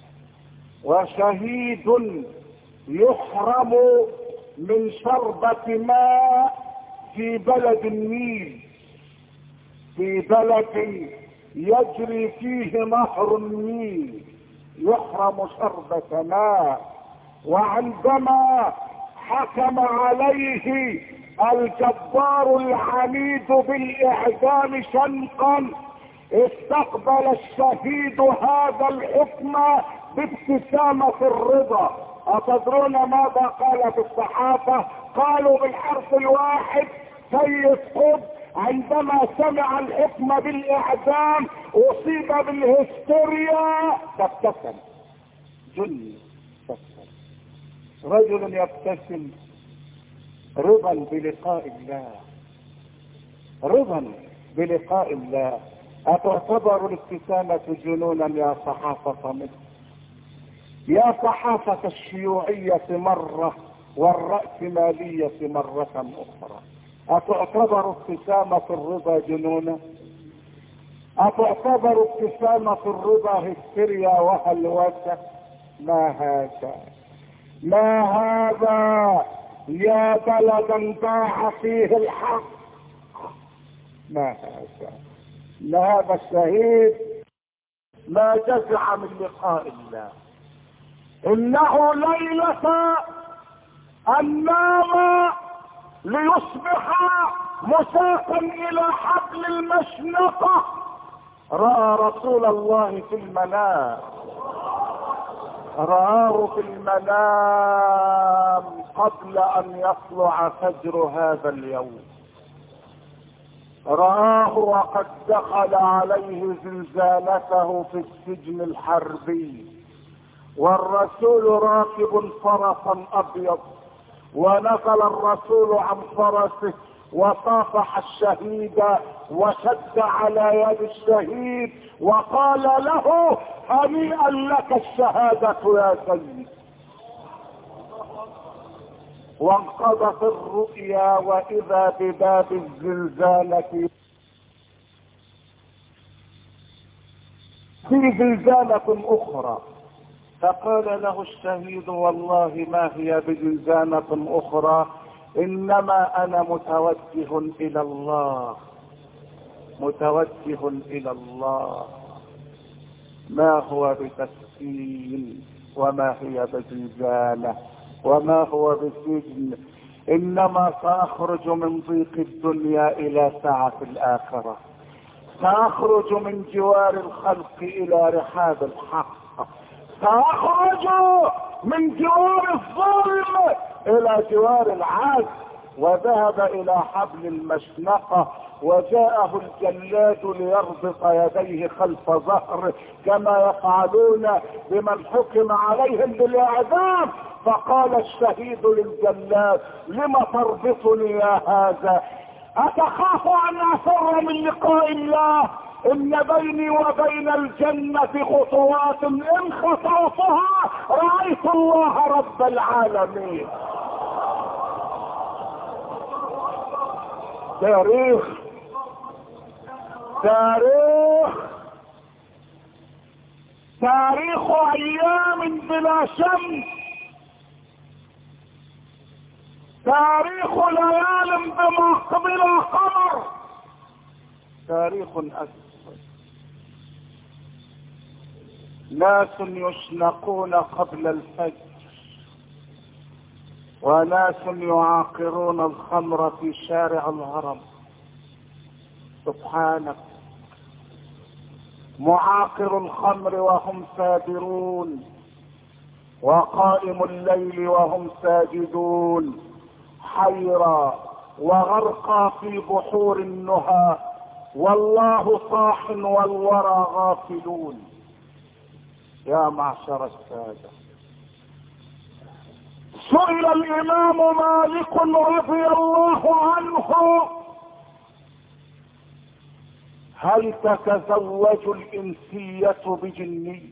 وشهيد يحرم من شربة ماء في بلد النيل، في بلد يجري فيه نهر النيل يحرم شربة ماء. وعندما حكم عليه الجبار العنيد بالإعدام شنقا، استقبل الشهيد هذا الحكم بابتسامة الرضا. أتدرون ماذا قال في الصحافة؟ قالوا بالحرف الواحد: سيد قطب عندما سمع الحكم بالإعدام أصيب بالهستيريا فابتسم، جن ابتسم. رجل يبتسم رضا بلقاء الله، رضا بلقاء الله. أتعتبر الابتسامة جنونا يا صحافة مصر؟ يا صحافة الشيوعية مرة والرأسمالية مرة أخرى، أتعتبر ابتسامة الرضا جنونا؟ أتعتبر ابتسامة الرضا هستيريا وهلوسة؟ ما هذا، ما هذا يا بلدا ضاع فيه الحق، ما هذا. لهذا الشهيد ما جزع من لقاء الله. انه ليلة ان نام ليصبح مساقا الى حبل المشنقة رأى رسول الله في المنام، رآه في المنام قبل ان يطلع فجر هذا اليوم، رآه وقد دخل عليه زنزانته في السجن الحربي، والرسول راكب فرسا ابيض، ونزل الرسول عن فرسه وصافح الشهيد وشد على يد الشهيد وقال له: هنيئا لك الشهادة يا سيد. وانقضت الرؤيا واذا بباب الزلزالة في زلزالة اخرى، فقال له الشهيد: والله ما هي بزلزالة اخرى، انما انا متوجه الى الله، متوجه الى الله. ما هو بتسكين وما هي بزلزالة وما هو بسجن، انما ساخرج من ضيق الدنيا الى سعة الاخرة، ساخرج من جوار الخلق الى رحاب الحق، ساخرج من جوار الظلم الى جوار العدل. وذهب الى حبل المشنقة وجاءه الجلاد ليربط يديه خلف ظهره كما يفعلون بمن حكم عليهم بالاعدام. فقال الشهيد للجلاد: لم تربطني يا هذا؟ اتخاف ان افر من لقاء الله؟ ان بيني وبين الجنة خطوات ان خطوتها رأيت الله رب العالمين. تاريخ، تاريخ، تاريخ ايام بلا شمس، تاريخ ليال بلا قمر، تاريخ اسود. ناس يشنقون قبل الفجر، وناس يعاقرون الخمر في شارع الهرم. سبحانك، معاقر الخمر وهم سابرون، وقائم الليل وهم ساجدون، حيرى وغرقى في بحور النهى، والله صاح والورى غافلون. يا معشر السادة، سئل الامام مالك رضي الله عنه: هل تتزوج الانسية بجني؟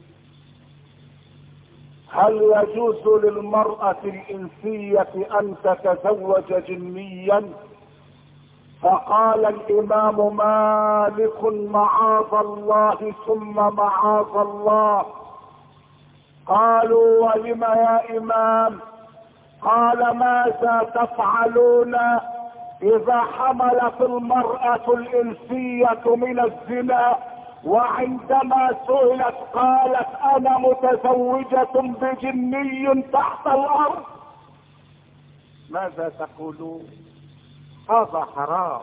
هل يجوز للمرأة الانسية ان تتزوج جنيا؟ فقال الامام مالك: معاذ الله ثم معاذ الله. قالوا: ولم يا امام؟ قال: ماذا تفعلون اذا حملت المرأة الانسية من الزنا، وعندما سئلت قالت: انا متزوجة بجني تحت الارض؟ ماذا تقولون؟ هذا حرام.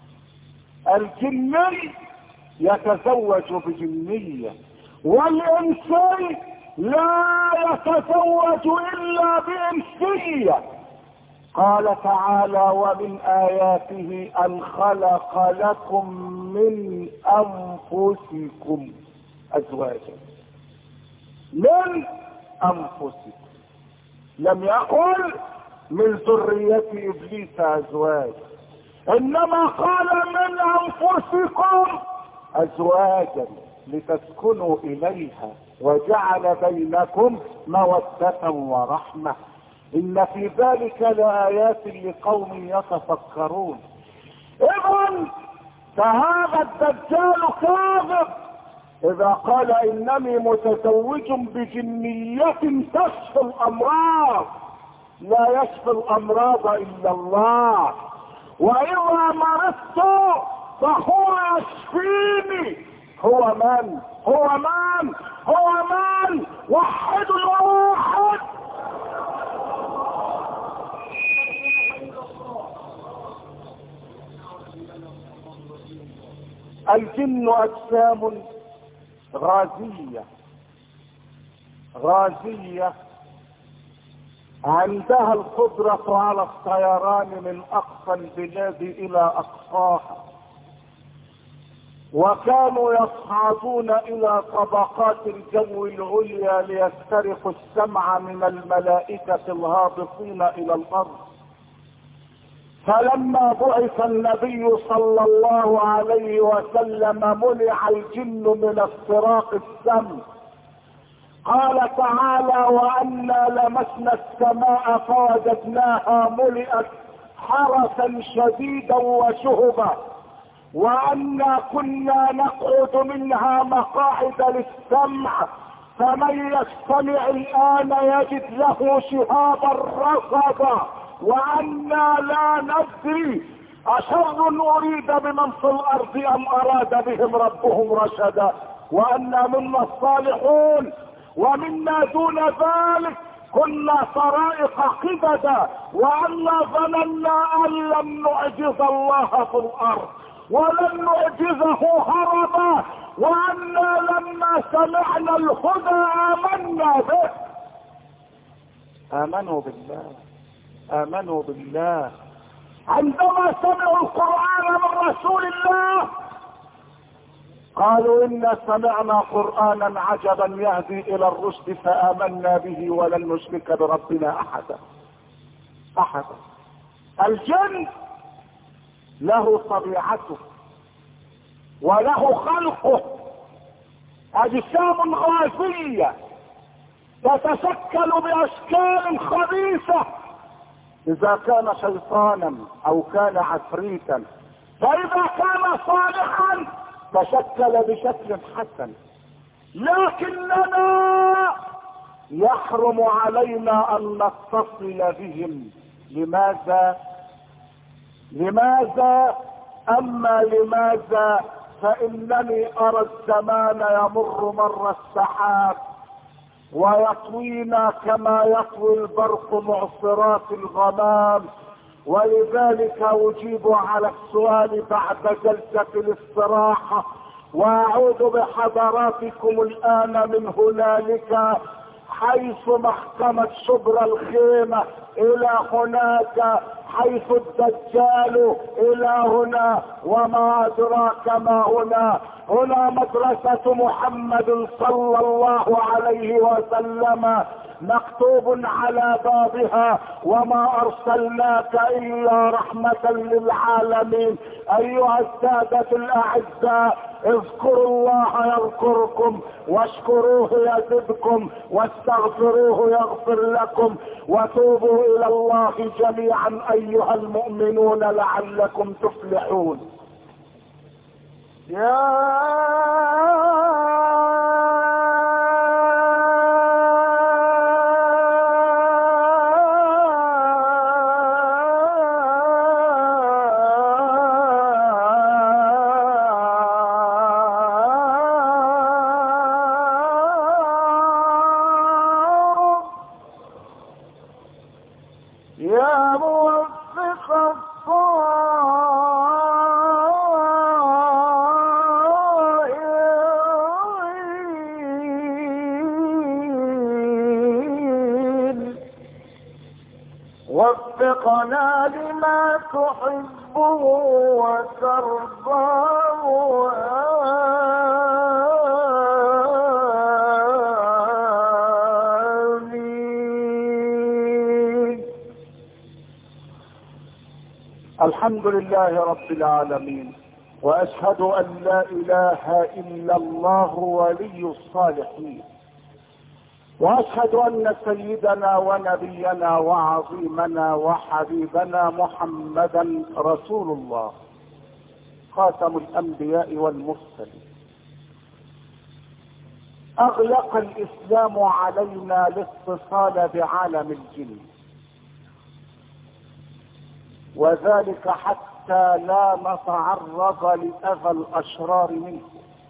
الجني يتزوج بجنية، والانسي لا يتزوج الا بانسية. قال تعالى: ومن اياته ان خلق لكم من انفسكم ازواجا. من انفسكم، لم يقل من ذرية ابليس ازواج، انما قال من انفسكم ازواجا لتسكنوا اليها وجعل بينكم مودة ورحمة، ان في ذلك لآيات لقوم يتفكرون. اذن فهذا الدجال كاذب اذا قال انني متزوج بجنية تشفي الامراض. لا يشفي الامراض الا الله، واذا مرضت فهو يشفيني. هو من؟ هو من؟ هو من؟ وحد الواحد. الجن اجسام غازية غازية عندها القدرة على الطيران من اقصى البلاد الى اقصاها، وكانوا يصعدون الى طبقات الجو العليا ليسترقوا السمع من الملائكة الهابطين الى الارض. فلما بعث النبي صلى الله عليه وسلم منع الجن من استراق السمع. قال تعالى: وأنا لمسنا السماء فوجدناها ملئت حرسا شديدا وشهبا، وأنا كنا نقعد منها مقاعد للسمع، فمن يستمع الآن يجد له شهابا رصدا، وأنا لا ندري أشر أريد بمن في الأرض أم أراد بهم ربهم رشدا، وأنا منا الصالحون ومنا دون ذلك كنا طرائق قددا، وأنا ظننا أن لن نعجز الله في الأرض ولن نعجزه هربا، وأنا لما سمعنا الهدى آمنا به. آمنوا بالله آمنوا بالله عندما سمعوا القرآن من رسول الله قالوا: إنا سمعنا قرآنا عجبا يهدي إلى الرشد فآمنا به ولن نشرك بربنا أحدا أحدا. الجن له طبيعته وله خلقه، أجسام غازية تتشكل بأشكال خبيثة إذا كان شيطانا أو كان عفريتا، فإذا كان صالحا تشكل بشكل حسن. لكننا يحرم علينا أن نتصل بهم. لماذا؟ لماذا؟ أما لماذا فإنني أرى الزمان يمر مر السحاب ويطوينا كما يطوي البرق معصرات الغمام، ولذلك أجيب على السؤال بعد جلسة الاستراحة، وأعود بحضراتكم الآن من هنالك حيث محكمة شبرا الخيمة الى هناك، حيث الدجال الى هنا، وما ادراك ما هنا. هنا مدرسة محمد صلى الله عليه وسلم، مكتوب على بابها: وما ارسلناك الا رحمة للعالمين. ايها السادة الاعزاء، اذكروا الله يذكركم، واشكروه يزدكم، واستغفروه يغفر لكم، وتوبوا الى الله جميعا ايها المؤمنون لعلكم تفلحون. يا يا موفق الصائمين، وفقنا لما تحبه وترضاه. الحمد لله رب العالمين، واشهد ان لا اله الا الله ولي الصالحين، واشهد ان سيدنا ونبينا وعظيمنا وحبيبنا محمدا رسول الله، خاتم الانبياء والمرسلين. اغلق الاسلام علينا الاتصال بعالم الجن، وذلك حتى لا نتعرض لأذى الأشرار منه.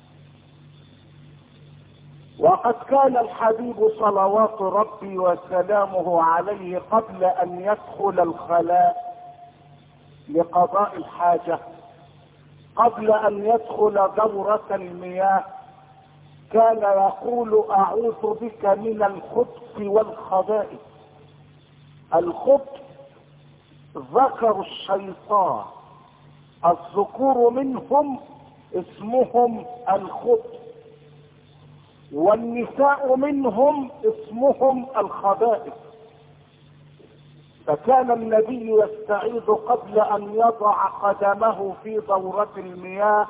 وقد كان الحبيب صلوات ربي وسلامه عليه قبل أن يدخل الخلاء لقضاء الحاجة، قبل أن يدخل دورة المياه، كان يقول: أعوذ بك من الخبث والخبائث. الخبث ذكر الشيطان، الذكور منهم اسمهم الخبث، والنساء منهم اسمهم الخبائث. فكان النبي يستعيذ قبل ان يضع قدمه في دورة المياه،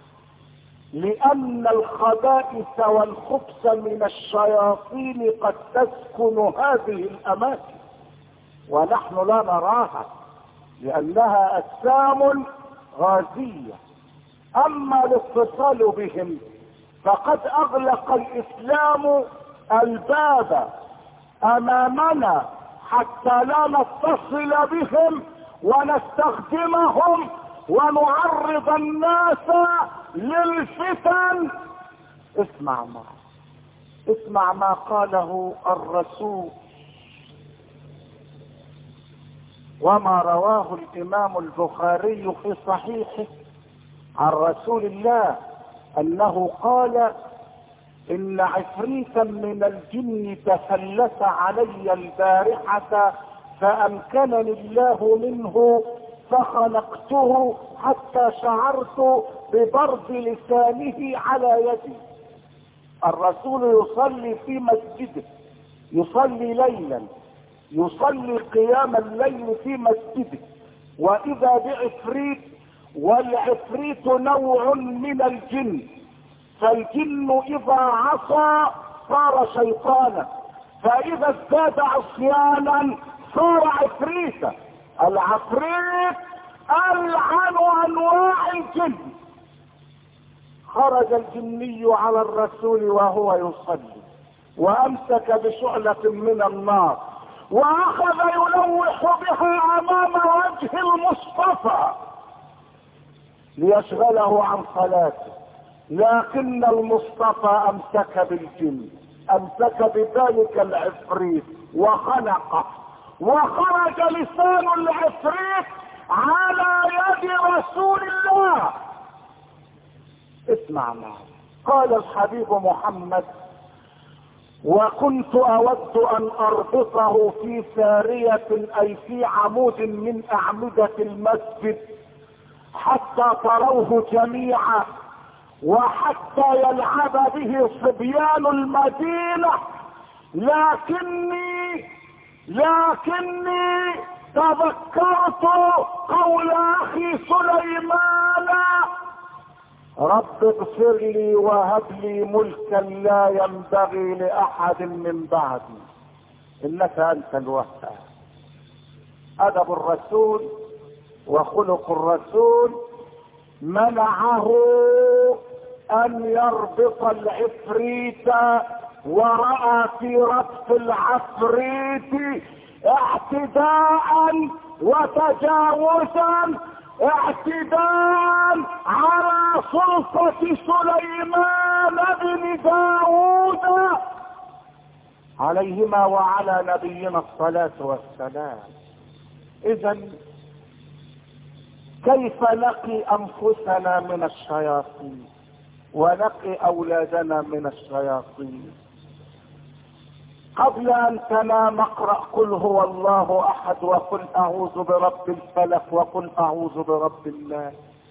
لان الخبائث والخبث من الشياطين قد تسكن هذه الاماكن ونحن لا نراها لانها اجسام غازية. اما الاتصال بهم فقد اغلق الاسلام الباب امامنا حتى لا نتصل بهم ونستخدمهم ونعرض الناس للفتن. اسمع ما اسمع ما قاله الرسول وما رواه الامام البخاري في صحيحه عن رسول الله انه قال: ان عفريتا من الجن تفلت علي البارحة فامكنني الله منه فخنقته حتى شعرت ببرد لسانه على يدي. الرسول يصلي في مسجده، يصلي ليلا، يصلي قيام الليل في مسجده، واذا بعفريت، والعفريت نوع من الجن، فالجن اذا عصى صار شيطانا، فاذا ازداد عصيانا صار عفريتا. العفريت العن انواع الجن. خرج الجني على الرسول وهو يصلي وامسك بشعلة من النار واخذ يلوح بها امام وجه المصطفى ليشغله عن صلاته، لكن المصطفى امسك بالجن، امسك بذلك العفريت وخنقه، وخرج لسان العفريت على يد رسول الله. اسمع معي. قال الحبيب محمد: وكنت اود ان اربطه في سارية اي في عمود من اعمدة المسجد حتى تروه جميعا وحتى يلعب به صبيان المدينة، لكني لكني تذكرت قول اخي سليمان: رب اغفر لي وهب لي ملكا لا ينبغي لاحد من بعدي انك انت الوهاب. ادب الرسول وخلق الرسول منعه ان يربط العفريت، ورأى في ربط العفريت اعتداء وتجاوزا، اعتداء على سلطة سليمان بن داود عليهما وعلى نبينا الصلاة والسلام. اذا كيف نقي انفسنا من الشياطين ونقي اولادنا من الشياطين؟ قبل ان تنام اقرأ قل هو الله احد وقل اعوذ برب الفلق وقل اعوذ برب الناس،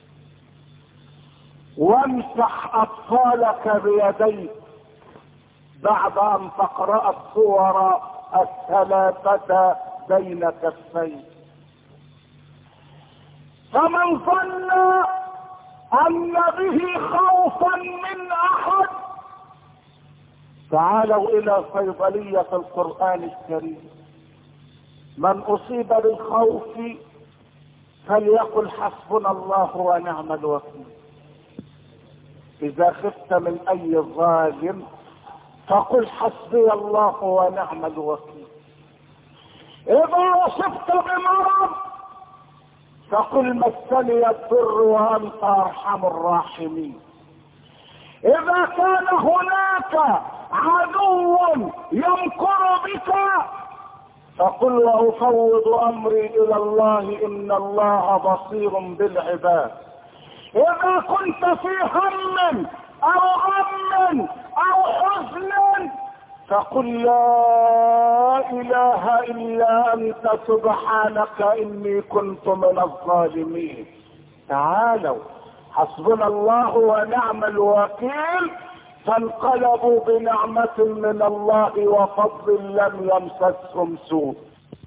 وامسح اطفالك بيديك بعد ان تقرأ السور الثلاثة بين كفيك. فمن ظن ان به خوفا من احد، تعالوا الى صيدلية القرآن الكريم. من اصيب بالخوف فليقل حسبنا الله ونعم الوكيل. اذا خفت من اي ظالم فقل حسبي الله ونعم الوكيل. اذا اصبت بمرض فقل مسني الضر وانت ارحم الراحمين. اذا كان هناك عدو يمكر بك فقل وافوض امري الى الله ان الله بصير بالعباد. اذا كنت في هم او غم او حزن فقل لا اله الا انت سبحانك اني كنت من الظالمين. تعالوا حسبنا الله ونعم الوكيل. فانقلبوا بنعمة من الله وفضل لم يمسسهم سوء.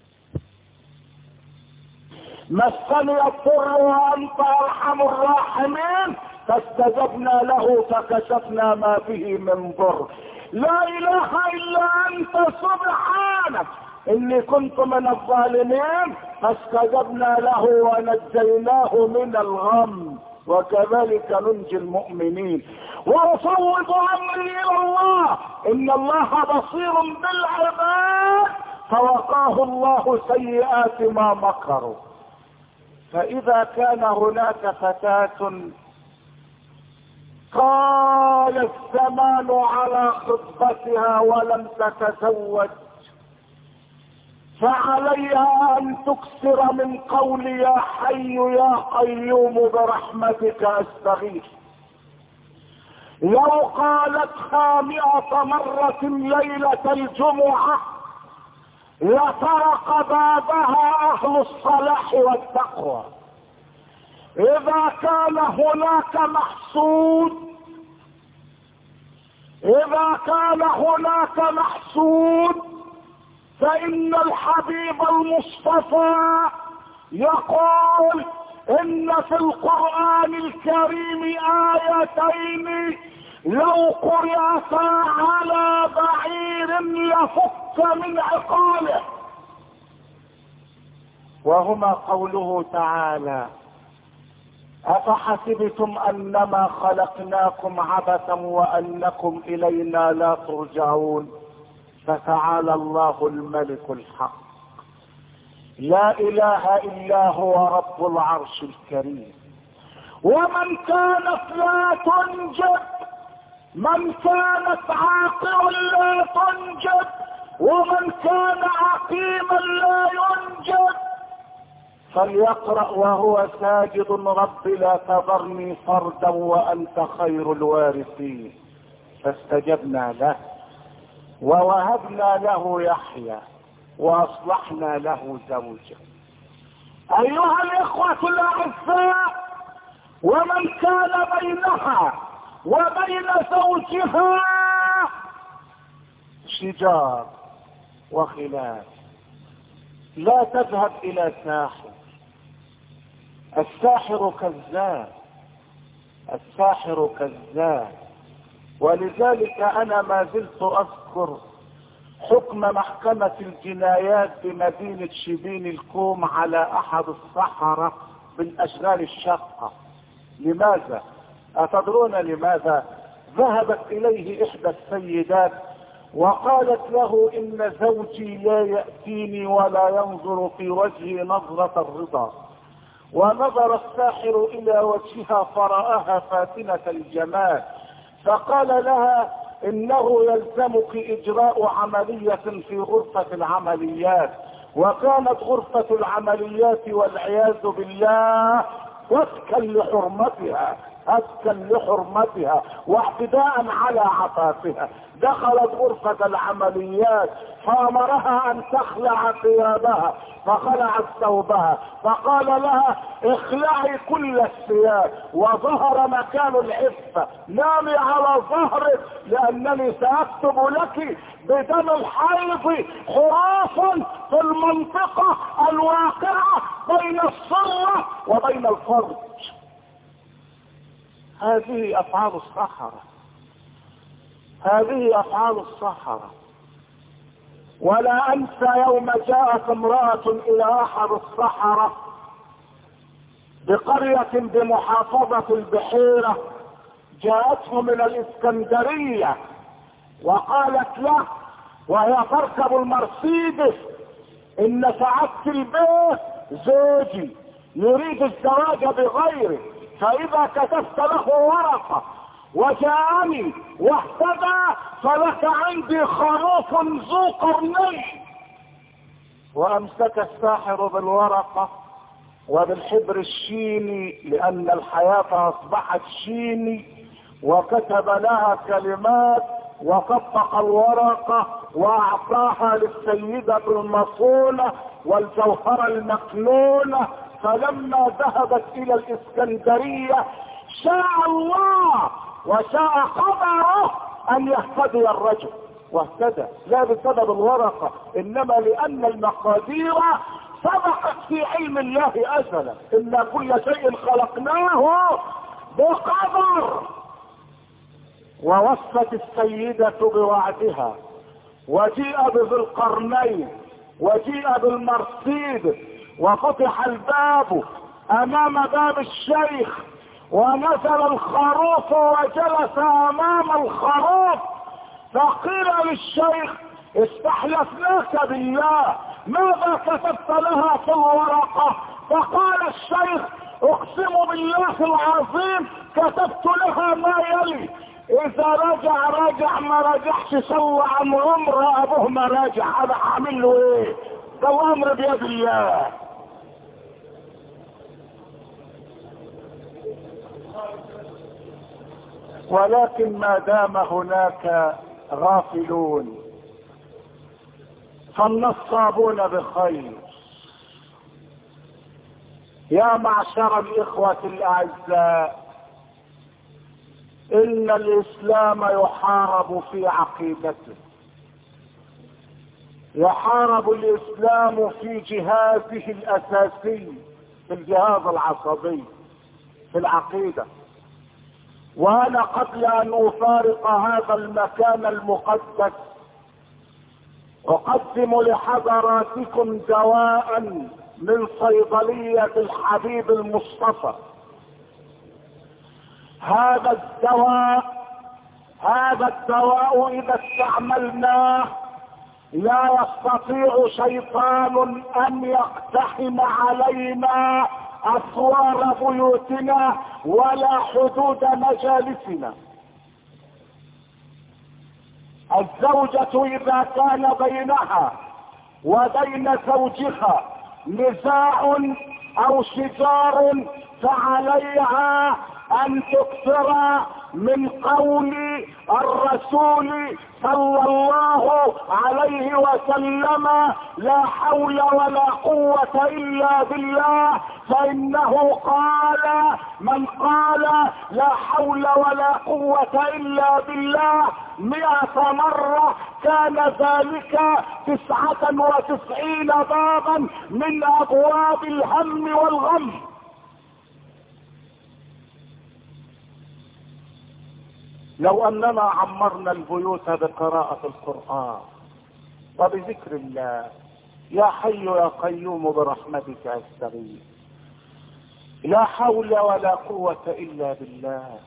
مسني الضر وانت ارحم الراحمين فاستجبنا له فكشفنا ما به من ضر. لا اله الا انت سبحانك اني كنت من الظالمين فاستجبنا له ونجيناه من الغم وكذلك ننجي المؤمنين. وافوض امري الى الله ان الله بصير بالعباد فوقاه الله سيئات ما مكروا. فاذا كان هناك فتاة قال الزمان على خطبتها ولم تتزوج فعليها ان تكثر من قول يا حي يا قيوم برحمتك استغيث. لو قالتها مئة مرة ليلة الجمعة لطرق بابها اهل الصلاح والتقوى. اذا كان هناك محسود اذا كان هناك محسود فان الحبيب المصطفى يقول ان في القرآن الكريم آيتين لو قرأتا على بعير لفك من عقاله، وهما قوله تعالى افحسبتم انما خلقناكم عبثا وانكم الينا لا ترجعون. فتعالى الله الملك الحق لا اله الا هو رب العرش الكريم. ومن كانت لا تنجب من كانت عاقرا لا تنجب ومن كان عقيما لا ينجب فليقرأ وهو ساجد رب لا تذرني فردا وانت خير الوارثين. فاستجبنا له ووهبنا له يحيى واصلحنا له زوجه. ايها الاخوة الاعزاء، ومن كان بينها وبين زوجها شجار وخلاف لا تذهب الى ساحر. الساحر كذاب، الساحر كذاب. ولذلك انا ما زلت اذكر حكم محكمة الجنايات بمدينة شبين الكوم على احد السحرة بالاشغال الشاقة. لماذا؟ اتدرون لماذا؟ ذهبت اليه احدى السيدات وقالت له ان زوجي لا يأتيني ولا ينظر في وجهي نظرة الرضا. ونظر الساحر الى وجهها فرآها فاتنة الجمال، فقال لها انه يلزمك اجراء عملية في غرفة العمليات. وكانت غرفة العمليات والعياذ بالله وفكا لحرمتها، هتكا لحرمتها واعتداء على عفافها. دخلت غرفة العمليات فامرها ان تخلع ثيابها، فخلعت ثوبها، فقال لها اخلعي كل الثياب وظهر مكان العفة، نامي على ظهرك لانني ساكتب لك بدم الحيض حروفا في المنطقة الواقعة بين السرة وبين الفرج. هذه افعال السحرة، هذه افعال السحرة. ولا انسى يوم جاءت امرأة الى احد السحرة بقرية بمحافظة البحيرة، جاءته من الاسكندرية وقالت له وهي تركب المرسيدس ان سعادة البيت زوجي يريد الزواج بغيره، فاذا كتبت له ورقة وجاءني واهتدى فلك عندي خروف ذو قرنين. وامسك الساحر بالورقة وبالحبر الشيني لان الحياة اصبحت شيني، وكتب لها كلمات وقطق الورقة واعطاها للسيدة المصونة والجوهرة المكنونة. فلما ذهبت الى الاسكندرية شاء الله وشاء قدره ان يهتدي الرجل، واهتدى لا بسبب الورقة انما لان المقادير سبقت في علم الله ازلا. ان كل شيء خلقناه بقدر. ووفت السيدة بوعدها وجيء بذي القرنين وجيء بالمرسيدس وفتح الباب امام باب الشيخ ونزل الخروف وجلس امام الخروف. فقيل للشيخ استحلفناك بالله ماذا كتبت لها في الورقة؟ فقال الشيخ اقسم بالله العظيم كتبت لها ما يلي: اذا رجع رجع، ما رجعش صلى عن عمر ابوه ما راجع. انا هعمل له ايه؟ ده الامر بيد الله. ولكن ما دام هناك غافلون فالنصابون بخير. يا معشر الاخوة الاعزاء، ان الاسلام يحارب في عقيدته، يحارب الاسلام في جهازه الاساسي، في الجهاز العصبي، في العقيدة. وانا قبل ان افارق هذا المكان المقدس اقدم لحضراتكم دواء من صيدلية الحبيب المصطفى. هذا الدواء هذا الدواء اذا استعملناه لا يستطيع شيطان ان يقتحم علينا اسوار بيوتنا ولا حدود مجالسنا. الزوجة اذا كان بينها وبين زوجها نزاع او شجار فعليها ان تكثر من قول الرسول صلى الله عليه وسلم لا حول ولا قوة الا بالله، فانه قال من قال لا حول ولا قوة الا بالله مئة مرة كان ذلك تسعة وتسعين بابا من ابواب الهم والغم. لو اننا عمرنا البيوت بقراءة القرآن وبذكر الله، يا حي يا قيوم برحمتك استغيث، لا حول ولا قوة الا بالله،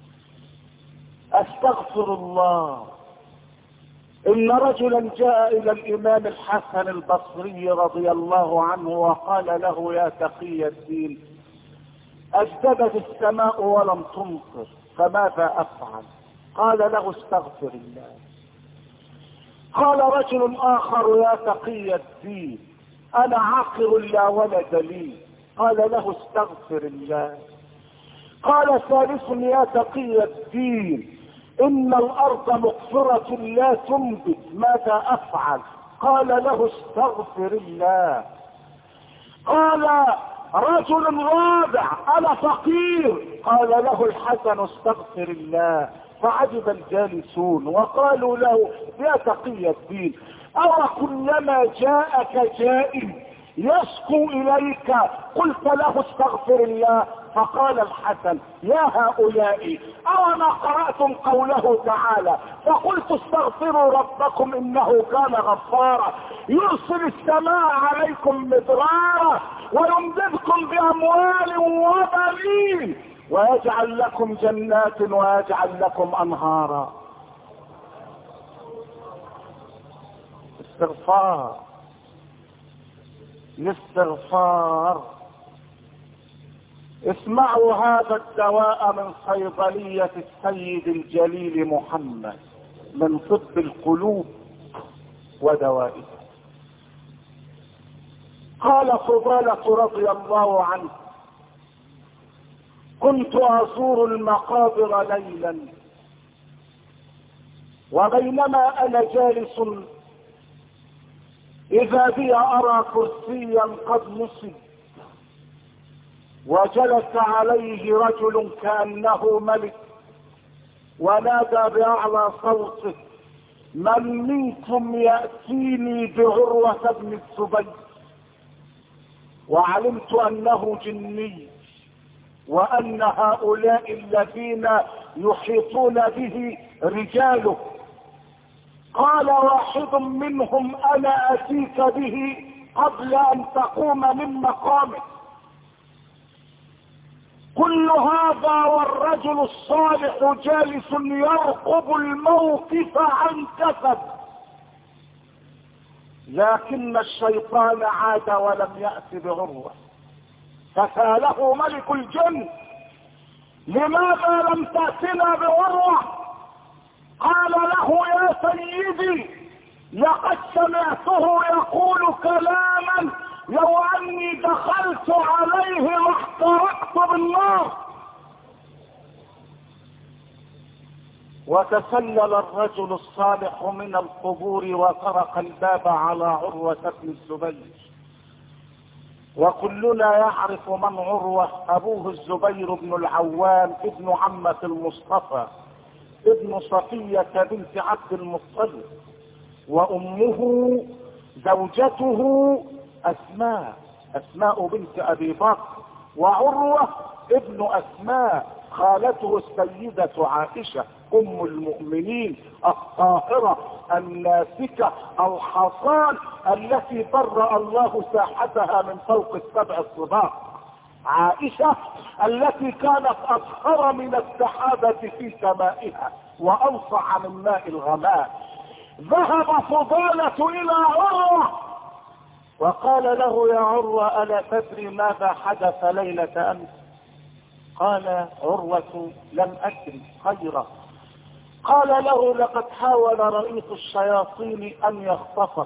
استغفر الله. ان رجلا جاء الى الامام الحسن البصري رضي الله عنه وقال له يا تقي الدين، اجدبت السماء ولم تمطر فماذا افعل؟ قال له استغفر الله. قال رجل اخر يا تقي الدين، انا عاقر لا ولد لي. قال له استغفر الله. قال ثالث يا تقي الدين، ان الارض مقفرة لا تنبت ماذا افعل؟ قال له استغفر الله. قال رجل رابع انا فقير. قال له الحسن استغفر الله. فعجب الجالسون وقالوا له يا تقي الدين، أو كلما جاءك جائل يشكو إليك قلت له استغفر الله؟ فقال الحسن يا هؤلاء أوما قرأتم قوله تعالى فقلت استغفروا ربكم إنه كان غفارا يرسل السماء عليكم مدرارا ويمددكم بأموال وبنين ويجعل لكم جنات ويجعل لكم انهارا. استغفار الاستغفار. اسمعوا هذا الدواء من صيدلية السيد الجليل محمد من طب القلوب ودوائها. قال فضالة رضي الله عنه كنت ازور المقابر ليلا وبينما انا جالس اذا بي ارى كرسيا قد نصب وجلس عليه رجل كأنه ملك ونادى باعلى صوته من منكم يأتيني بعروة بن الزبير؟ وعلمت انه جني وان هؤلاء الذين يحيطون به رجاله. قال واحد منهم انا اتيك به قبل ان تقوم من مقامك. كل هذا والرجل الصالح جالس يرقب الموقف عن كسب، لكن الشيطان عاد ولم يأت بعروة. فسأله ملك الجن لماذا لم تأتنا بعروة؟ قال له يا سيدي لقد سمعته يقول كلاما لو اني دخلت عليه واحترقت بالنار. وتسلل الرجل الصالح من القبور وطرق الباب على عروة بن الزبير. وكلنا يعرف من عروة، ابوه الزبير بن العوام ابن عمة المصطفى ابن صفية بنت عبد المطلب، وامه زوجته اسماء اسماء بنت ابي بكر، وعروة ابن اسماء خالته السيدة عائشة ام المؤمنين الطاهرة الناسكة الحصان التي برأ الله ساحتها من فوق السبع الصباح. عائشة التي كانت اطهر من السحابة في سمائها واوسع من ماء الغمام. ذهب فضالة الى عروة وقال له يا عروة الا تدري ماذا حدث ليلة امس؟ قال عروة لم ادري خيرا. قال له لقد حاول رئيس الشياطين ان يخطفك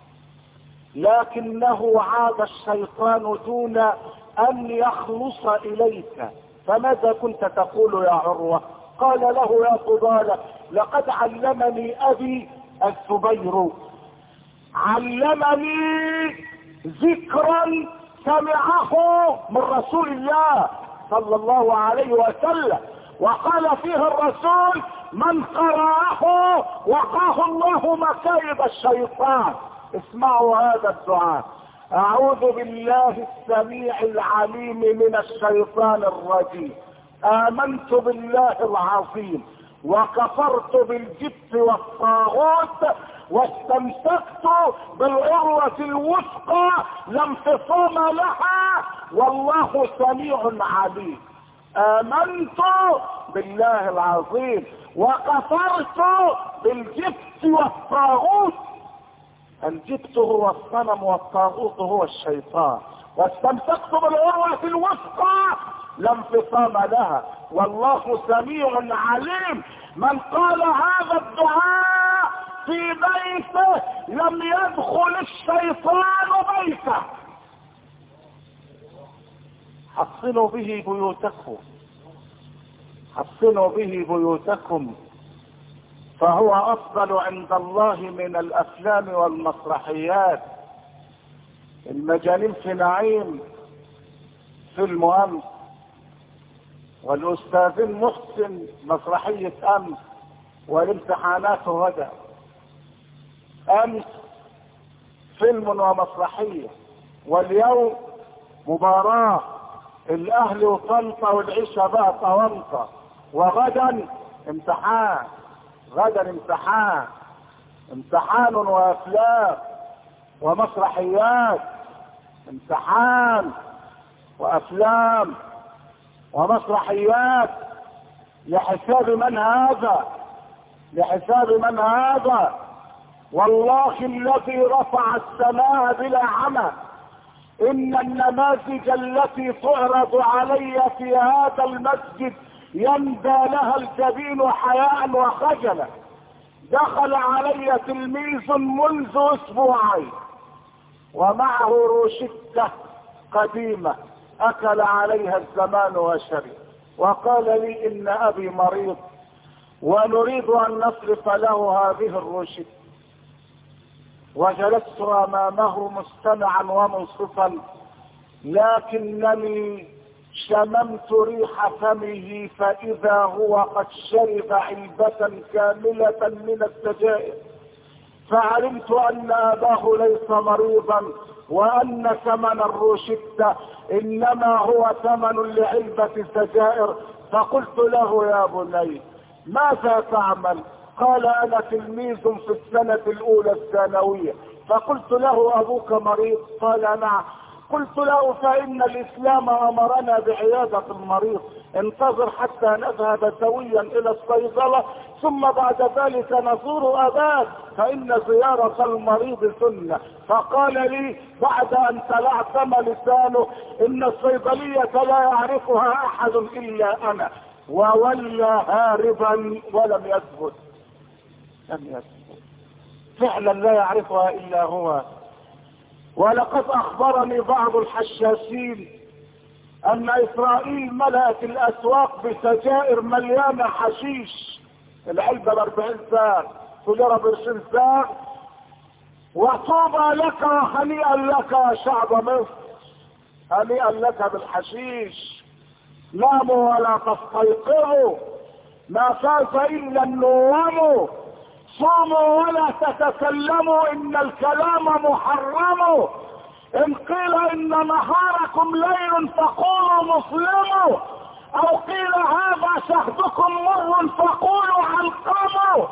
لكنه عاد الشيطان دون ان يخلص اليك، فماذا كنت تقول يا عروة؟ قال له يا فضالة لقد علمني ابي الزبير، علمني ذكرا سمعه من رسول الله صلى الله عليه وسلم، وقال فيه الرسول من قرأه وقاه الله مكايد الشيطان. اسمعوا هذا الدعاء: اعوذ بالله السميع العليم من الشيطان الرجيم، امنت بالله العظيم وكفرت بالجبت والطاغوت واستمسكت بالعروة الوثقى لا انفصام لها والله سميع عليم. امنت بالله العظيم وكفرت بالجبت والطاغوت. الجبت هو الصنم والطاغوت هو الشيطان، واستمسكت بالعروة الوثقى لا انفصام لها والله سميع عليم. من قال هذا الدعاء في بيته لم يدخل الشيطان بيته. حصنوا به بيوتكم، حصنوا به بيوتكم، فهو افضل عند الله من الافلام والمسرحيات. المجانين في نعيم فيلم امس، والاستاذين محسن مسرحية امس، والامتحانات غدا. امس فيلم ومسرحية، واليوم مباراة الاهلي وطنطا والعشاء بقى طنطا، وغدا امتحان، غدا امتحان، امتحان وافلام ومسرحيات، امتحان وافلام ومسرحيات. لحساب من هذا؟ لحساب من هذا؟ والله الذي رفع السماء بلا عمى ان النماذج التي تعرض علي في هذا المسجد يندى لها الجبين حياء وخجلا. دخل علي تلميذ منذ اسبوعين ومعه روشتة قديمة اكل عليها الزمان وشرب، وقال لي ان ابي مريض ونريد ان نصرف له هذه الروشتة. وجلست امامه مستمعا ومنصفا، لكنني شممت ريح فمه فاذا هو قد شرب علبة كاملة من السجائر، فعلمت ان اباه ليس مريضا وان ثمن الروشتة انما هو ثمن لعلبة سجائر. فقلت له يا بني ماذا تعمل؟ قال انا تلميذ في السنة الاولى الثانوية. فقلت له ابوك مريض؟ قال نعم. قلت له فان الاسلام امرنا بعيادة المريض، انتظر حتى نذهب سويا الى الصيدلة ثم بعد ذلك نزور اباك فان زيارة المريض سنة. فقال لي بعد ان تلعثم لسانه ان الصيدلية لا يعرفها احد الا انا، وولى هاربا ولم يثبت. لم يثبت فعلا، لا يعرفها الا هو. ولقد اخبرني بعض الحشاشين ان اسرائيل ملأت الاسواق بسجائر مليانة حشيش، العلبة باربعين ساعة، تجارة بعشرين ساعة. وطوبى لك وهنيئا لك يا شعب مصر، هنيئا لك بالحشيش. ناموا ولا تستيقظوا، ما فاز الا النوم. صوموا ولا تتكلموا ان الكلام محرم. ان قيل ان نهاركم ليل فقولوا مسلموا، او قيل هذا شهدكم مر فقولوا علقموا.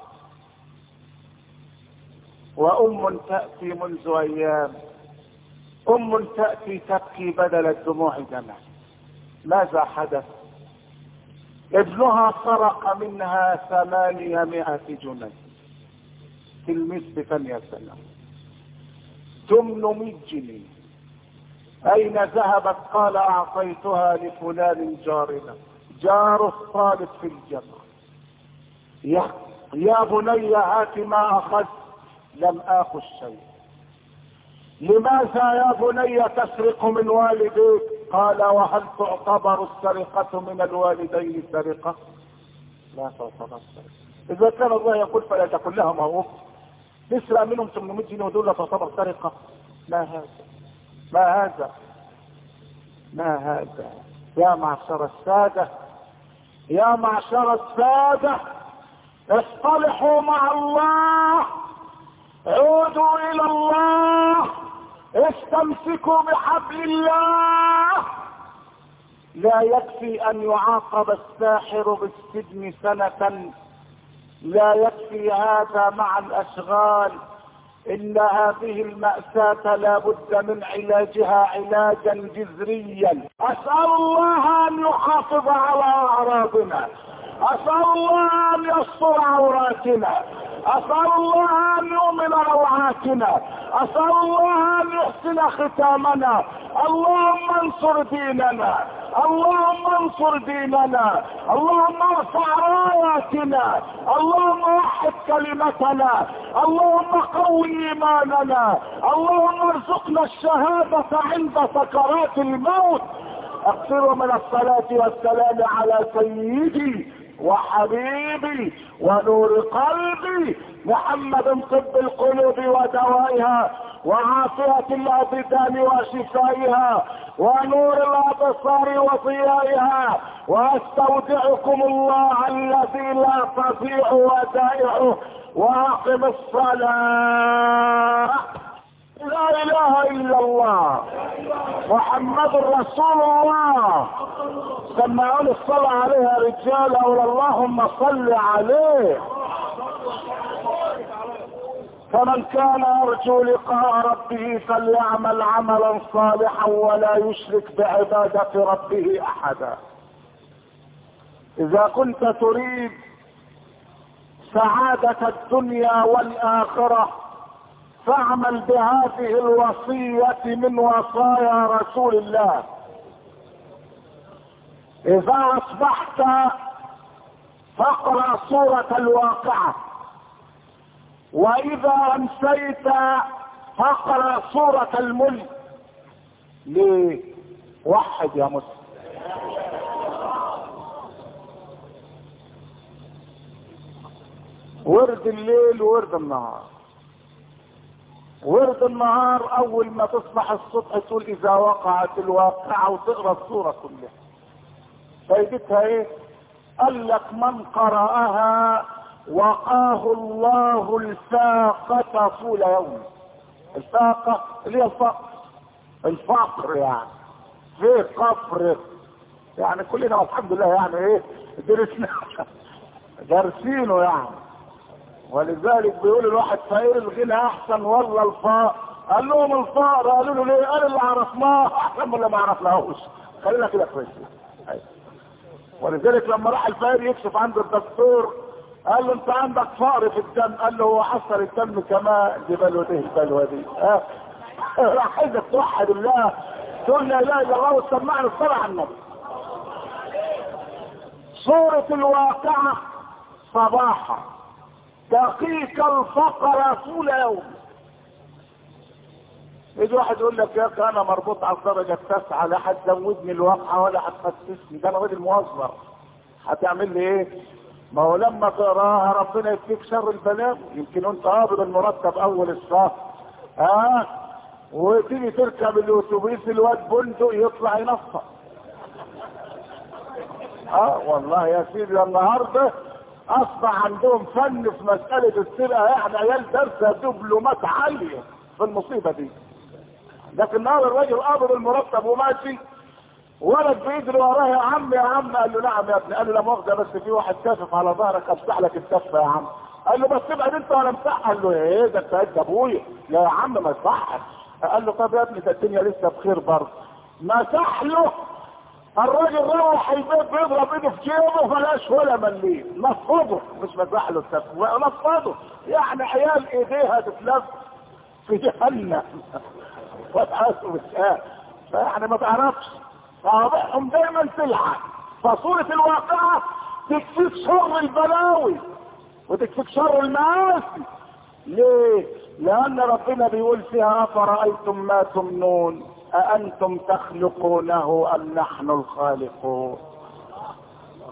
وام تأتي منذ ايام، ام تأتي تبكي بدل الدموع دمع. ماذا حدث؟ ابنها سرق منها ثمانمائة جنيه، تلميذ بثانية سنة، ثمانمائة جنيه. اين ذهبت؟ قال اعطيتها لفلان جارنا، جار الطالب في الجامعة. يا, يا بني هات ما اخذت. لم اخذ شيء. لماذا يا بني تسرق من والديك؟ قال وهل تعتبر السرقة من الوالدين سرقة؟ لا تعتبر. اذا كان الله يقول فلا تكن لها موقف، تسرق منهم ثمانمائة جنيه ودول لا تعتبر سرقه؟ ما هذا ما هذا ما هذا يا معشر الساده، يا معشر الساده، اصطلحوا مع الله، عودوا الى الله، استمسكوا بحبل الله. لا يكفي ان يعاقب الساحر بالسجن سنة، لا يكفي هذا مع الاشغال. ان هذه المأساة لا بد من علاجها علاجا جذريا. اسأل الله ان يحافظ على اعراضنا، اسأل الله ان يستر عوراتنا، اسأل الله ان يؤمن روعاتنا، اسأل الله ان يحسن ختامنا. اللهم انصر ديننا، اللهم انصر ديننا، اللهم ارفع راياتنا، اللهم وحد كلمتنا، اللهم قوي ايماننا، اللهم ارزقنا الشهادة عند سكرات الموت. اكثروا من الصلاة والسلام على سيدي وحبيبي ونور قلبي محمد، طب القلوب ودوائها، وعافية الابدان وشفائها، ونور الابصار وضيائها. واستودعكم الله الذي لا تضيع ودائعه، واقم الصلاة. لا اله الا الله محمد رسول الله. سمعوا الصلاة عليها رجال، او اللهم صل عليه. فمن كان يرجو لقاء ربه فليعمل عملا صالحا ولا يشرك بعبادة ربه احدا. اذا كنت تريد سعادة الدنيا والاخرة فاعمل بهذه الوصية من وصايا رسول الله. اذا اصبحت فاقرأ سورة الواقعة، واذا امسيت فاقرأ سورة الملك. ليه؟ وحد يا مسلم. ورد الليل وورد النهار. ورد النهار اول ما تصبح الصبح تقول اذا وقعت الواقعة وتقرأ السورة كلها. فايدتها ايه؟ قال لك من قرأها وقاه الله الفاقة طول يوم. الفاقة اللي هي الفقر، الفقر يعني في قفر، يعني كلنا الحمد لله يعني ايه درسنا دارسينه يعني. ولذلك بيقول الواحد فقير الغنى احسن ولا الفقر؟ قال لهم الفقر. قالوا له ليه؟ قال اللي عرفناه احسن من اللي ما عرفناهوش. خلينا كده كويس. ولذلك لما راح الفقير يكشف عند الدكتور قال له انت عندك فقر في الدم. قال له هو حصر الدم كما جبال وديه البلوى دي. اه راح عايزك توحد الله، تقول لا اله الا الله وتسمعنا الصلاه على النبي. سورة الواقعة صباحا تقيك الفقر طول يوم. يجي واحد يقول لك يا اخي انا مربوط على الدرجه التاسعه، لا هتزودني الواقعه ولا هتفتشني، ده انا راجل موظف. هتعمل لي ايه؟ ما هو لما تقراها ربنا يكفيك شر البلاء. يمكن انت قابض المرتب اول الشهر ها آه. وتيجي تركب الاتوبيس الواد بندق يطلع ينفض. اه والله يا سيدي النهارده اصبح عندهم فن في مساله السرقه، يعني عيال دارسه دبلومات عاليه في المصيبه دي. لكن النهارده الراجل قابض المرتب وماشي، ولد بيجري وراه يا عم يا عم. قال له نعم يا ابني. قال له لا مؤاخذه بس في واحد كاشف على ظهرك امسح لك الكفه يا عم. قال له بس ابعد انت ولا امسحها. قال له ايه ده انت قد ابويا؟ لا يا عم ما يصحش. قال له طب يا ابني ده الدنيا لسه بخير برضه. مسح له. الراجل روح البيت بيضرب ايده في جيبه فلاش ولا مليم. نفضه مش مسح له الكفه، نفضه. يعني عيال ايديها تتلف في جهنم وتحاسب بالسهل. فيعني ما تعرفش صوابعهم دايما تلعب. فصورة الواقعة تكفيك شر البلاوي وتكفيك شر المآسي. ليه؟ لأن ربنا بيقول فيها أفرأيتم ما تمنون أأنتم تخلقونه أم نحن الخالقون.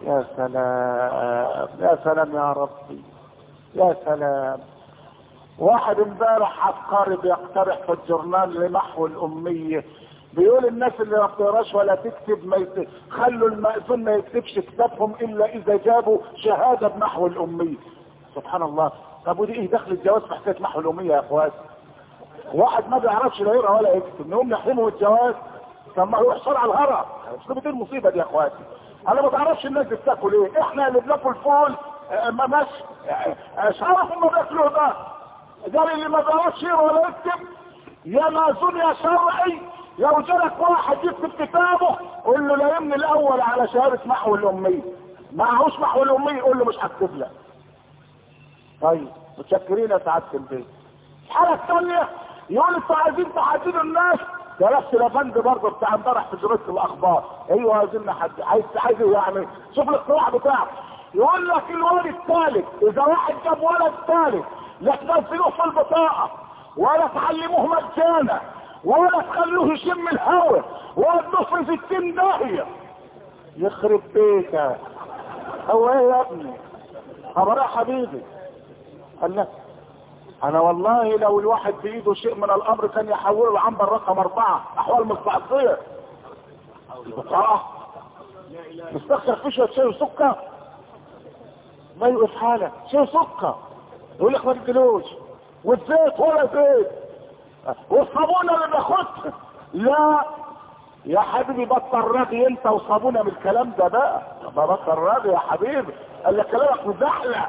يا سلام يا سلام يا ربي يا سلام. واحد امبارح عبقري بيقترح في الجورنال لمحو الأمية، بيقول الناس اللي ما بتقراش ولا تكتب ما يت... خلوا المأذون ما يكتبش كتابهم إلا إذا جابوا شهادة بمحو الأمية. سبحان الله. طب ودي إيه دخل الجواز في حكاية محو الأمية يا إخوات؟ واحد ما بيعرفش لا يقرا ولا يكتب نقوم نحرمه الجواز؟ طب ما هو يحصل على الهرع. ايه المصيبة دي يا إخواتي؟ أنا ما تعرفش الناس بتاكل إيه؟ إحنا اللي بناكل فول ما ماشي شرف ما بياكلوا ده. قال اللي ما بيعرفش يقرا ولا يكتب يا مأذون يا شرعي يا وجدك واحد يكتب كتابه قول له لا يمني الاول على شهاده محو الاميه، معهوش محو الاميه قول له مش هكتب لك. طيب متشكرين يا سعاده البيت. الحاله الثانيه يقول انتوا عايزين تحددوا الناس ده نفس الافند برضه بتاع امبارح في جريده الاخبار. ايوه عايزين نحدد. عايز عايز يعني شوف الاقتراح بتاعه. يقول لك الولد الثالث اذا واحد جاب ولد ثالث لا تنزلوه في البطاقه ولا تعلموه مجانا ولا تخلوه يشم الهواء ولا تدخل في التين داهيه. يخرب بيتك. هو ايه يا ابني؟ خبر يا حبيبي. قال لك انا والله لو الواحد بايده شيء من الامر كان يحوله لعنبر رقم اربعه احوال مستعصيه. البطاقه مستخسر فيه شويه شاي وسكر ما يوقف حالك. شاي وسكر يقول لك ما تجلوش والزيت ولا زيت والصابونه اللي باخدها. لا يا حبيبي بطل راضي انت وصابونه من الكلام ده بقى. بطل راضي يا حبيبي. قال لك كلامك مزحلق.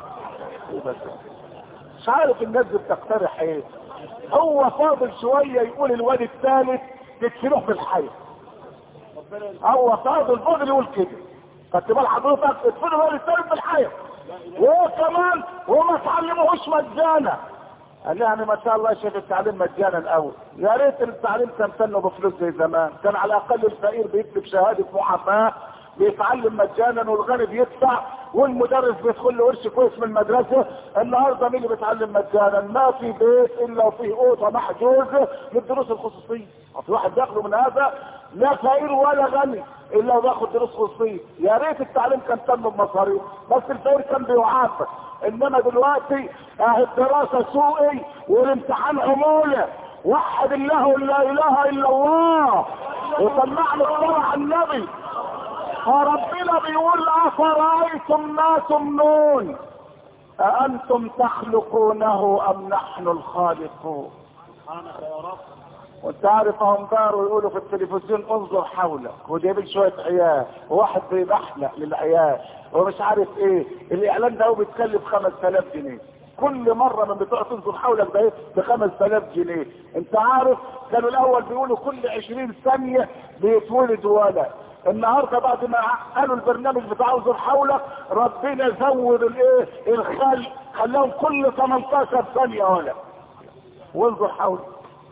مش عارف الناس بتقترح ايه. هو فاضل شويه يقول الواد الثالث تدفنوه في الحي. هو فاضل فاضل يقول كده. خدت بال حضرتك تدفنوا الواد الثالث في الحي وكمان وما تعلموهوش مجانا. قال لي يعني ما شاء الله شايف التعليم مجانا الاول. يا ريت التعليم كان سنه بفلوس زي زمان. كان على الاقل الفقير بيكتب شهاده محاماه بيتعلم مجانا والغني بيدفع والمدرس بيدخل له قرش كويس من المدرسه. النهارده مين اللي بيتعلم مجانا؟ ما في بيت الا وفيه اوضه محجوزه للدروس الخصوصيه. في واحد بياخده من هذا لا فقير ولا غني الا وبياخد دروس خصوصيه. يا ريت التعليم كان تم بمصاريف بس الفقير كان بيعافى. انما دلوقتي اهي الدراسه سوقي والامتحان عموله. وحد الله لا اله الا الله وسمعنا الصلاه على النبي. فربنا بيقول افرايتم ما تمنون اانتم تخلقونه ام نحن الخالقون. سبحانك يا رب. وانت عارف هم داروا يقولوا في التلفزيون انظر حولك وجايبين شويه عيال وواحد بيبحلق للعيال ومش عارف ايه. الاعلان ده هو بيتكلف خمس تلاف جنيه كل مره من بتوع تنظر حولك ده ب خمس تلاف جنيه. انت عارف كانوا الاول بيقولوا كل عشرين ثانيه بيتولد ولد. النهارده بعد ما قالوا البرنامج بتاع انظر حولك ربنا زود الايه الخلق خلاهم كل تمنتاشر ثانيه ولد. وانظر حولك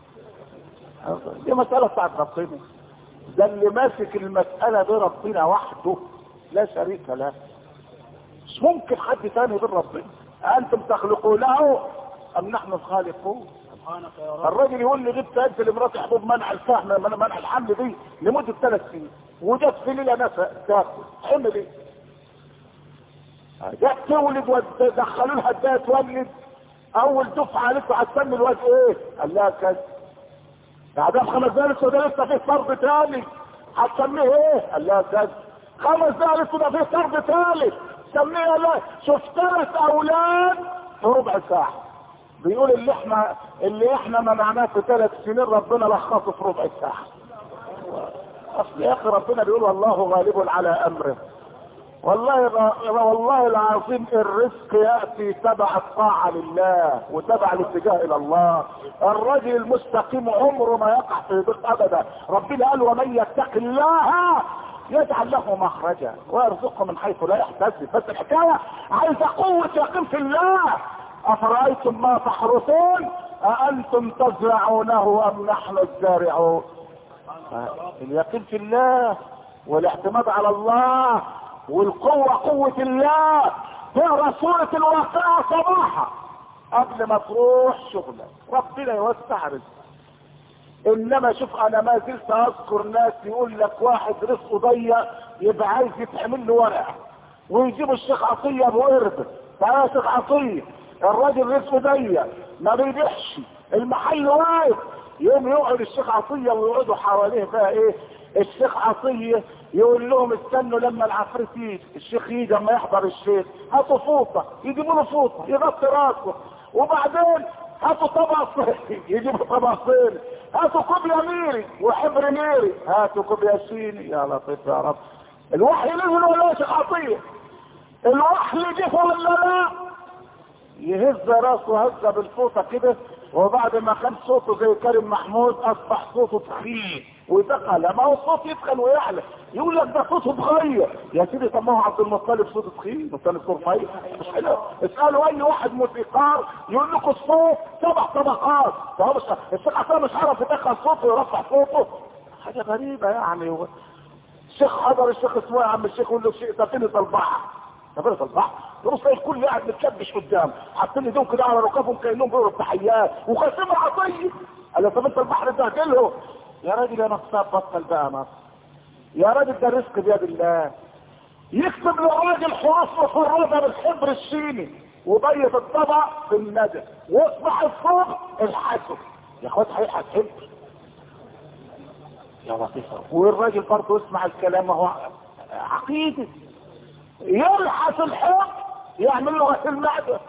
دي مسألة بتاعت ربنا. ده اللي ماسك المسألة دي ربنا وحده لا شريك له. مش ممكن حد تاني غير ربنا. أنتم تخلقونه أم نحن الخالقون. الراجل يقول لي جبت أنت لمراتي حبوب منع الفحم منع الحمل دي لمدة ثلاث سنين وجت في ليلة نفق تاكل حمل ايه؟ جت تولد ودخلوا لها اداها تولد أول دفعة قالت له هتسمي الواد إيه؟ قال لها كذا. بعدها بخمس دقايق ده لسه فيه طرد تاني هتسميه ايه؟ قال لها كذا. خمس دقايق لسه ده فيه طرد ثالث سميه لا. شوف ثلاث اولاد في ربع ساعه. بيقول اللي احنا اللي احنا منعناه في ثلاث سنين ربنا لخصه في ربع ساعه. اصل يا اخي ربنا بيقول والله غالب على امره. والله والله العظيم الرزق ياتي تبع الطاعه لله وتبع الاتجاه الى الله. الرجل المستقيم عمره ما يقع في ضيق ابدا. ربنا قال ومن يتق الله يجعل له مخرجا ويرزقه من حيث لا يحتسب. بس الحكايه عايزه قوه يقين في الله. افرايتم ما تحرثون اانتم تزرعونه ام نحن الزارعون. اليقين في الله والاعتماد على الله والقوة قوة الله. تقرا سورة الواقعة صباحا قبل ما تروح شغلك ربنا يوسع رزقك. انما شوف انا ما زلت اذكر ناس يقول لك واحد رزقه ضيق يبقى عايز يتعمل له ورقه ويجيبوا الشيخ عطيه ابو قرد. تعالى يا شيخ عطيه، الراجل رزقه ضيق ما بيبيعش، المحل واقف، يوم يقعد الشيخ عطيه ويقعدوا حواليه بقى ايه، الشيخ عطيه يقول لهم استنوا لما العفريت يجي، الشيخ يجي اما يحضر الشيخ هاتوا فوطه، يجيبوا له فوطه يغطي راسه، وبعدين هاتوا طبق يجيبوا طبقين، هاتوا كوب يميري وحبر ميري، هاتوا كوب ياسيني. يا لطيف يا رب، الوحي نزل ولا يا شيخ عطيه؟ الوحي جه ولا لا؟ يهز راسه هزه بالفوطه كده، وبعد ما كان صوته زي كريم محمود اصبح صوته تخين ويتقل. ما هو الصوت يتقل ويعلى، يقول لك ده صوته اتغير. يا سيدي طب ما هو عبد المطلب صوته تخين والثاني صوت رفيع، مش حلو. اسالوا اي واحد موسيقار يقول لكم الصوت سبع طبقات، فهو مش الشيخ عطيه مش عارف يدخل صوته ويرفع صوته، حاجه غريبه يعني. الشيخ حضر الشيخ اسمه يا عم الشيخ يقول له شيء تفين البحر، تفين البحر، تبص الكل قاعد متكبش قدام، حاطين ايدهم كده على ركابهم كانهم بيقولوا التحيات وخاتم عطيه. قال له طب انت البحر ده له يا راجل يا نصاب بطل بقى نص يا راجل، ده الرزق بيد الله. يكتب للراجل حروف مفرده بالحبر الصيني وبيت الطبق في الندى واصبح الصوت الحسن. يا اخوات هيلحس حبر يا لطيفه، والراجل برضه يسمع الكلام هو عقيده، يلحس الحب يعمل له غسيل المعده.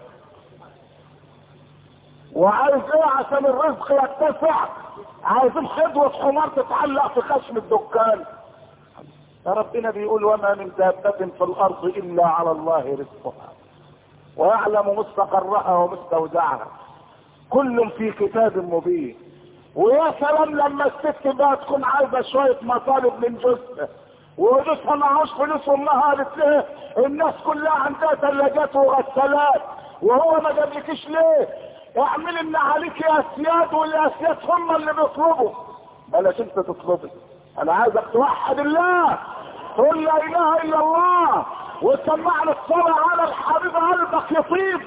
وعايز ايه عشان الرزق يتسع؟ عايزين خدوة حمار تتعلق في خشم الدكان. ربنا بيقول وما من دابة في الارض الا على الله رزقها ويعلم مستقرها ومستودعها كل في كتاب مبين. ويا سلام لما الست بقى تكون عايزه شويه مطالب من جوزها وجوزها معهوش فلوس، امها قالت له الناس كلها عندها ثلاجات وغسالات وهو ما جابلكيش ليه؟ اعمل ان عليك يا اسياد والاسياد هم اللي بيطلبوا. بلاش انت تطلبي، انا عايزك توحد الله، قل لا اله الا الله وسمعنا الصلاه على الحبيب قلبك يطيب.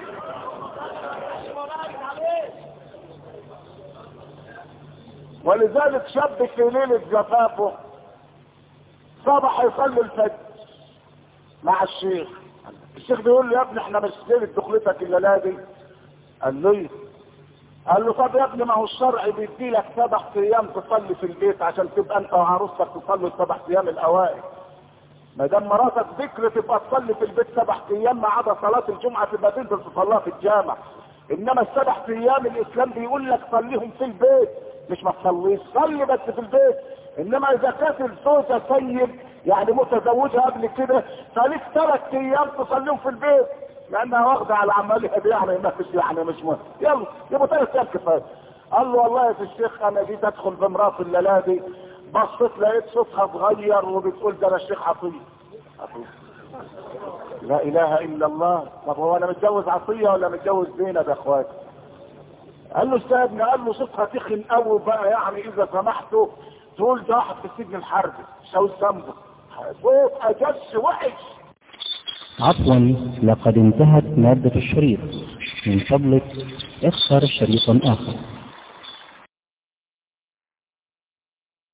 ولذلك شاب في ليله زفافه صبح يصلي الفجر مع الشيخ، الشيخ بيقول له يا ابني احنا مش ليله دخلتك الليله دي. قال له قال له طب يا ابني ما هو الشرع بيدي لك سبع ايام تصلي في البيت عشان تبقى انت وعروستك تصلوا السبع ايام الاوائل. ما دام مراتك ذكر تبقى تصلي في البيت سبع ايام ما عدا صلاه الجمعه تبقى تنزل تصليها في الجامع. انما السبع ايام الاسلام بيقول لك صليهم في البيت، مش ما تصليش، صلي بس في البيت. انما اذا كانت الزوجه سيد يعني متزوجه قبل كده فليك ثلاث ايام تصليهم في البيت لانها واخده على عملها دي، يعني ما فيش يعني مش مهم، يلا يبقوا ثلاث ايام كفايه. قال له والله يا الشيخ انا جيت ادخل بمراتي الليله دي بصيت لقيت صوتها اتغير وبتقول ده انا الشيخ عطيه. عطيه لا اله الا الله. طب هو انا متجوز عطيه ولا متجوز زينب يا اخواتي؟ قال له استاذنا، قال له صوتها تخن قوي بقى يعني اذا سمحتوا تقول ده واحد في السجن الحربي شاوي ذنبه صوت اجس وحش. عفوا لقد انتهت مادة الشريط، من فضلك اختر شريطا آخر.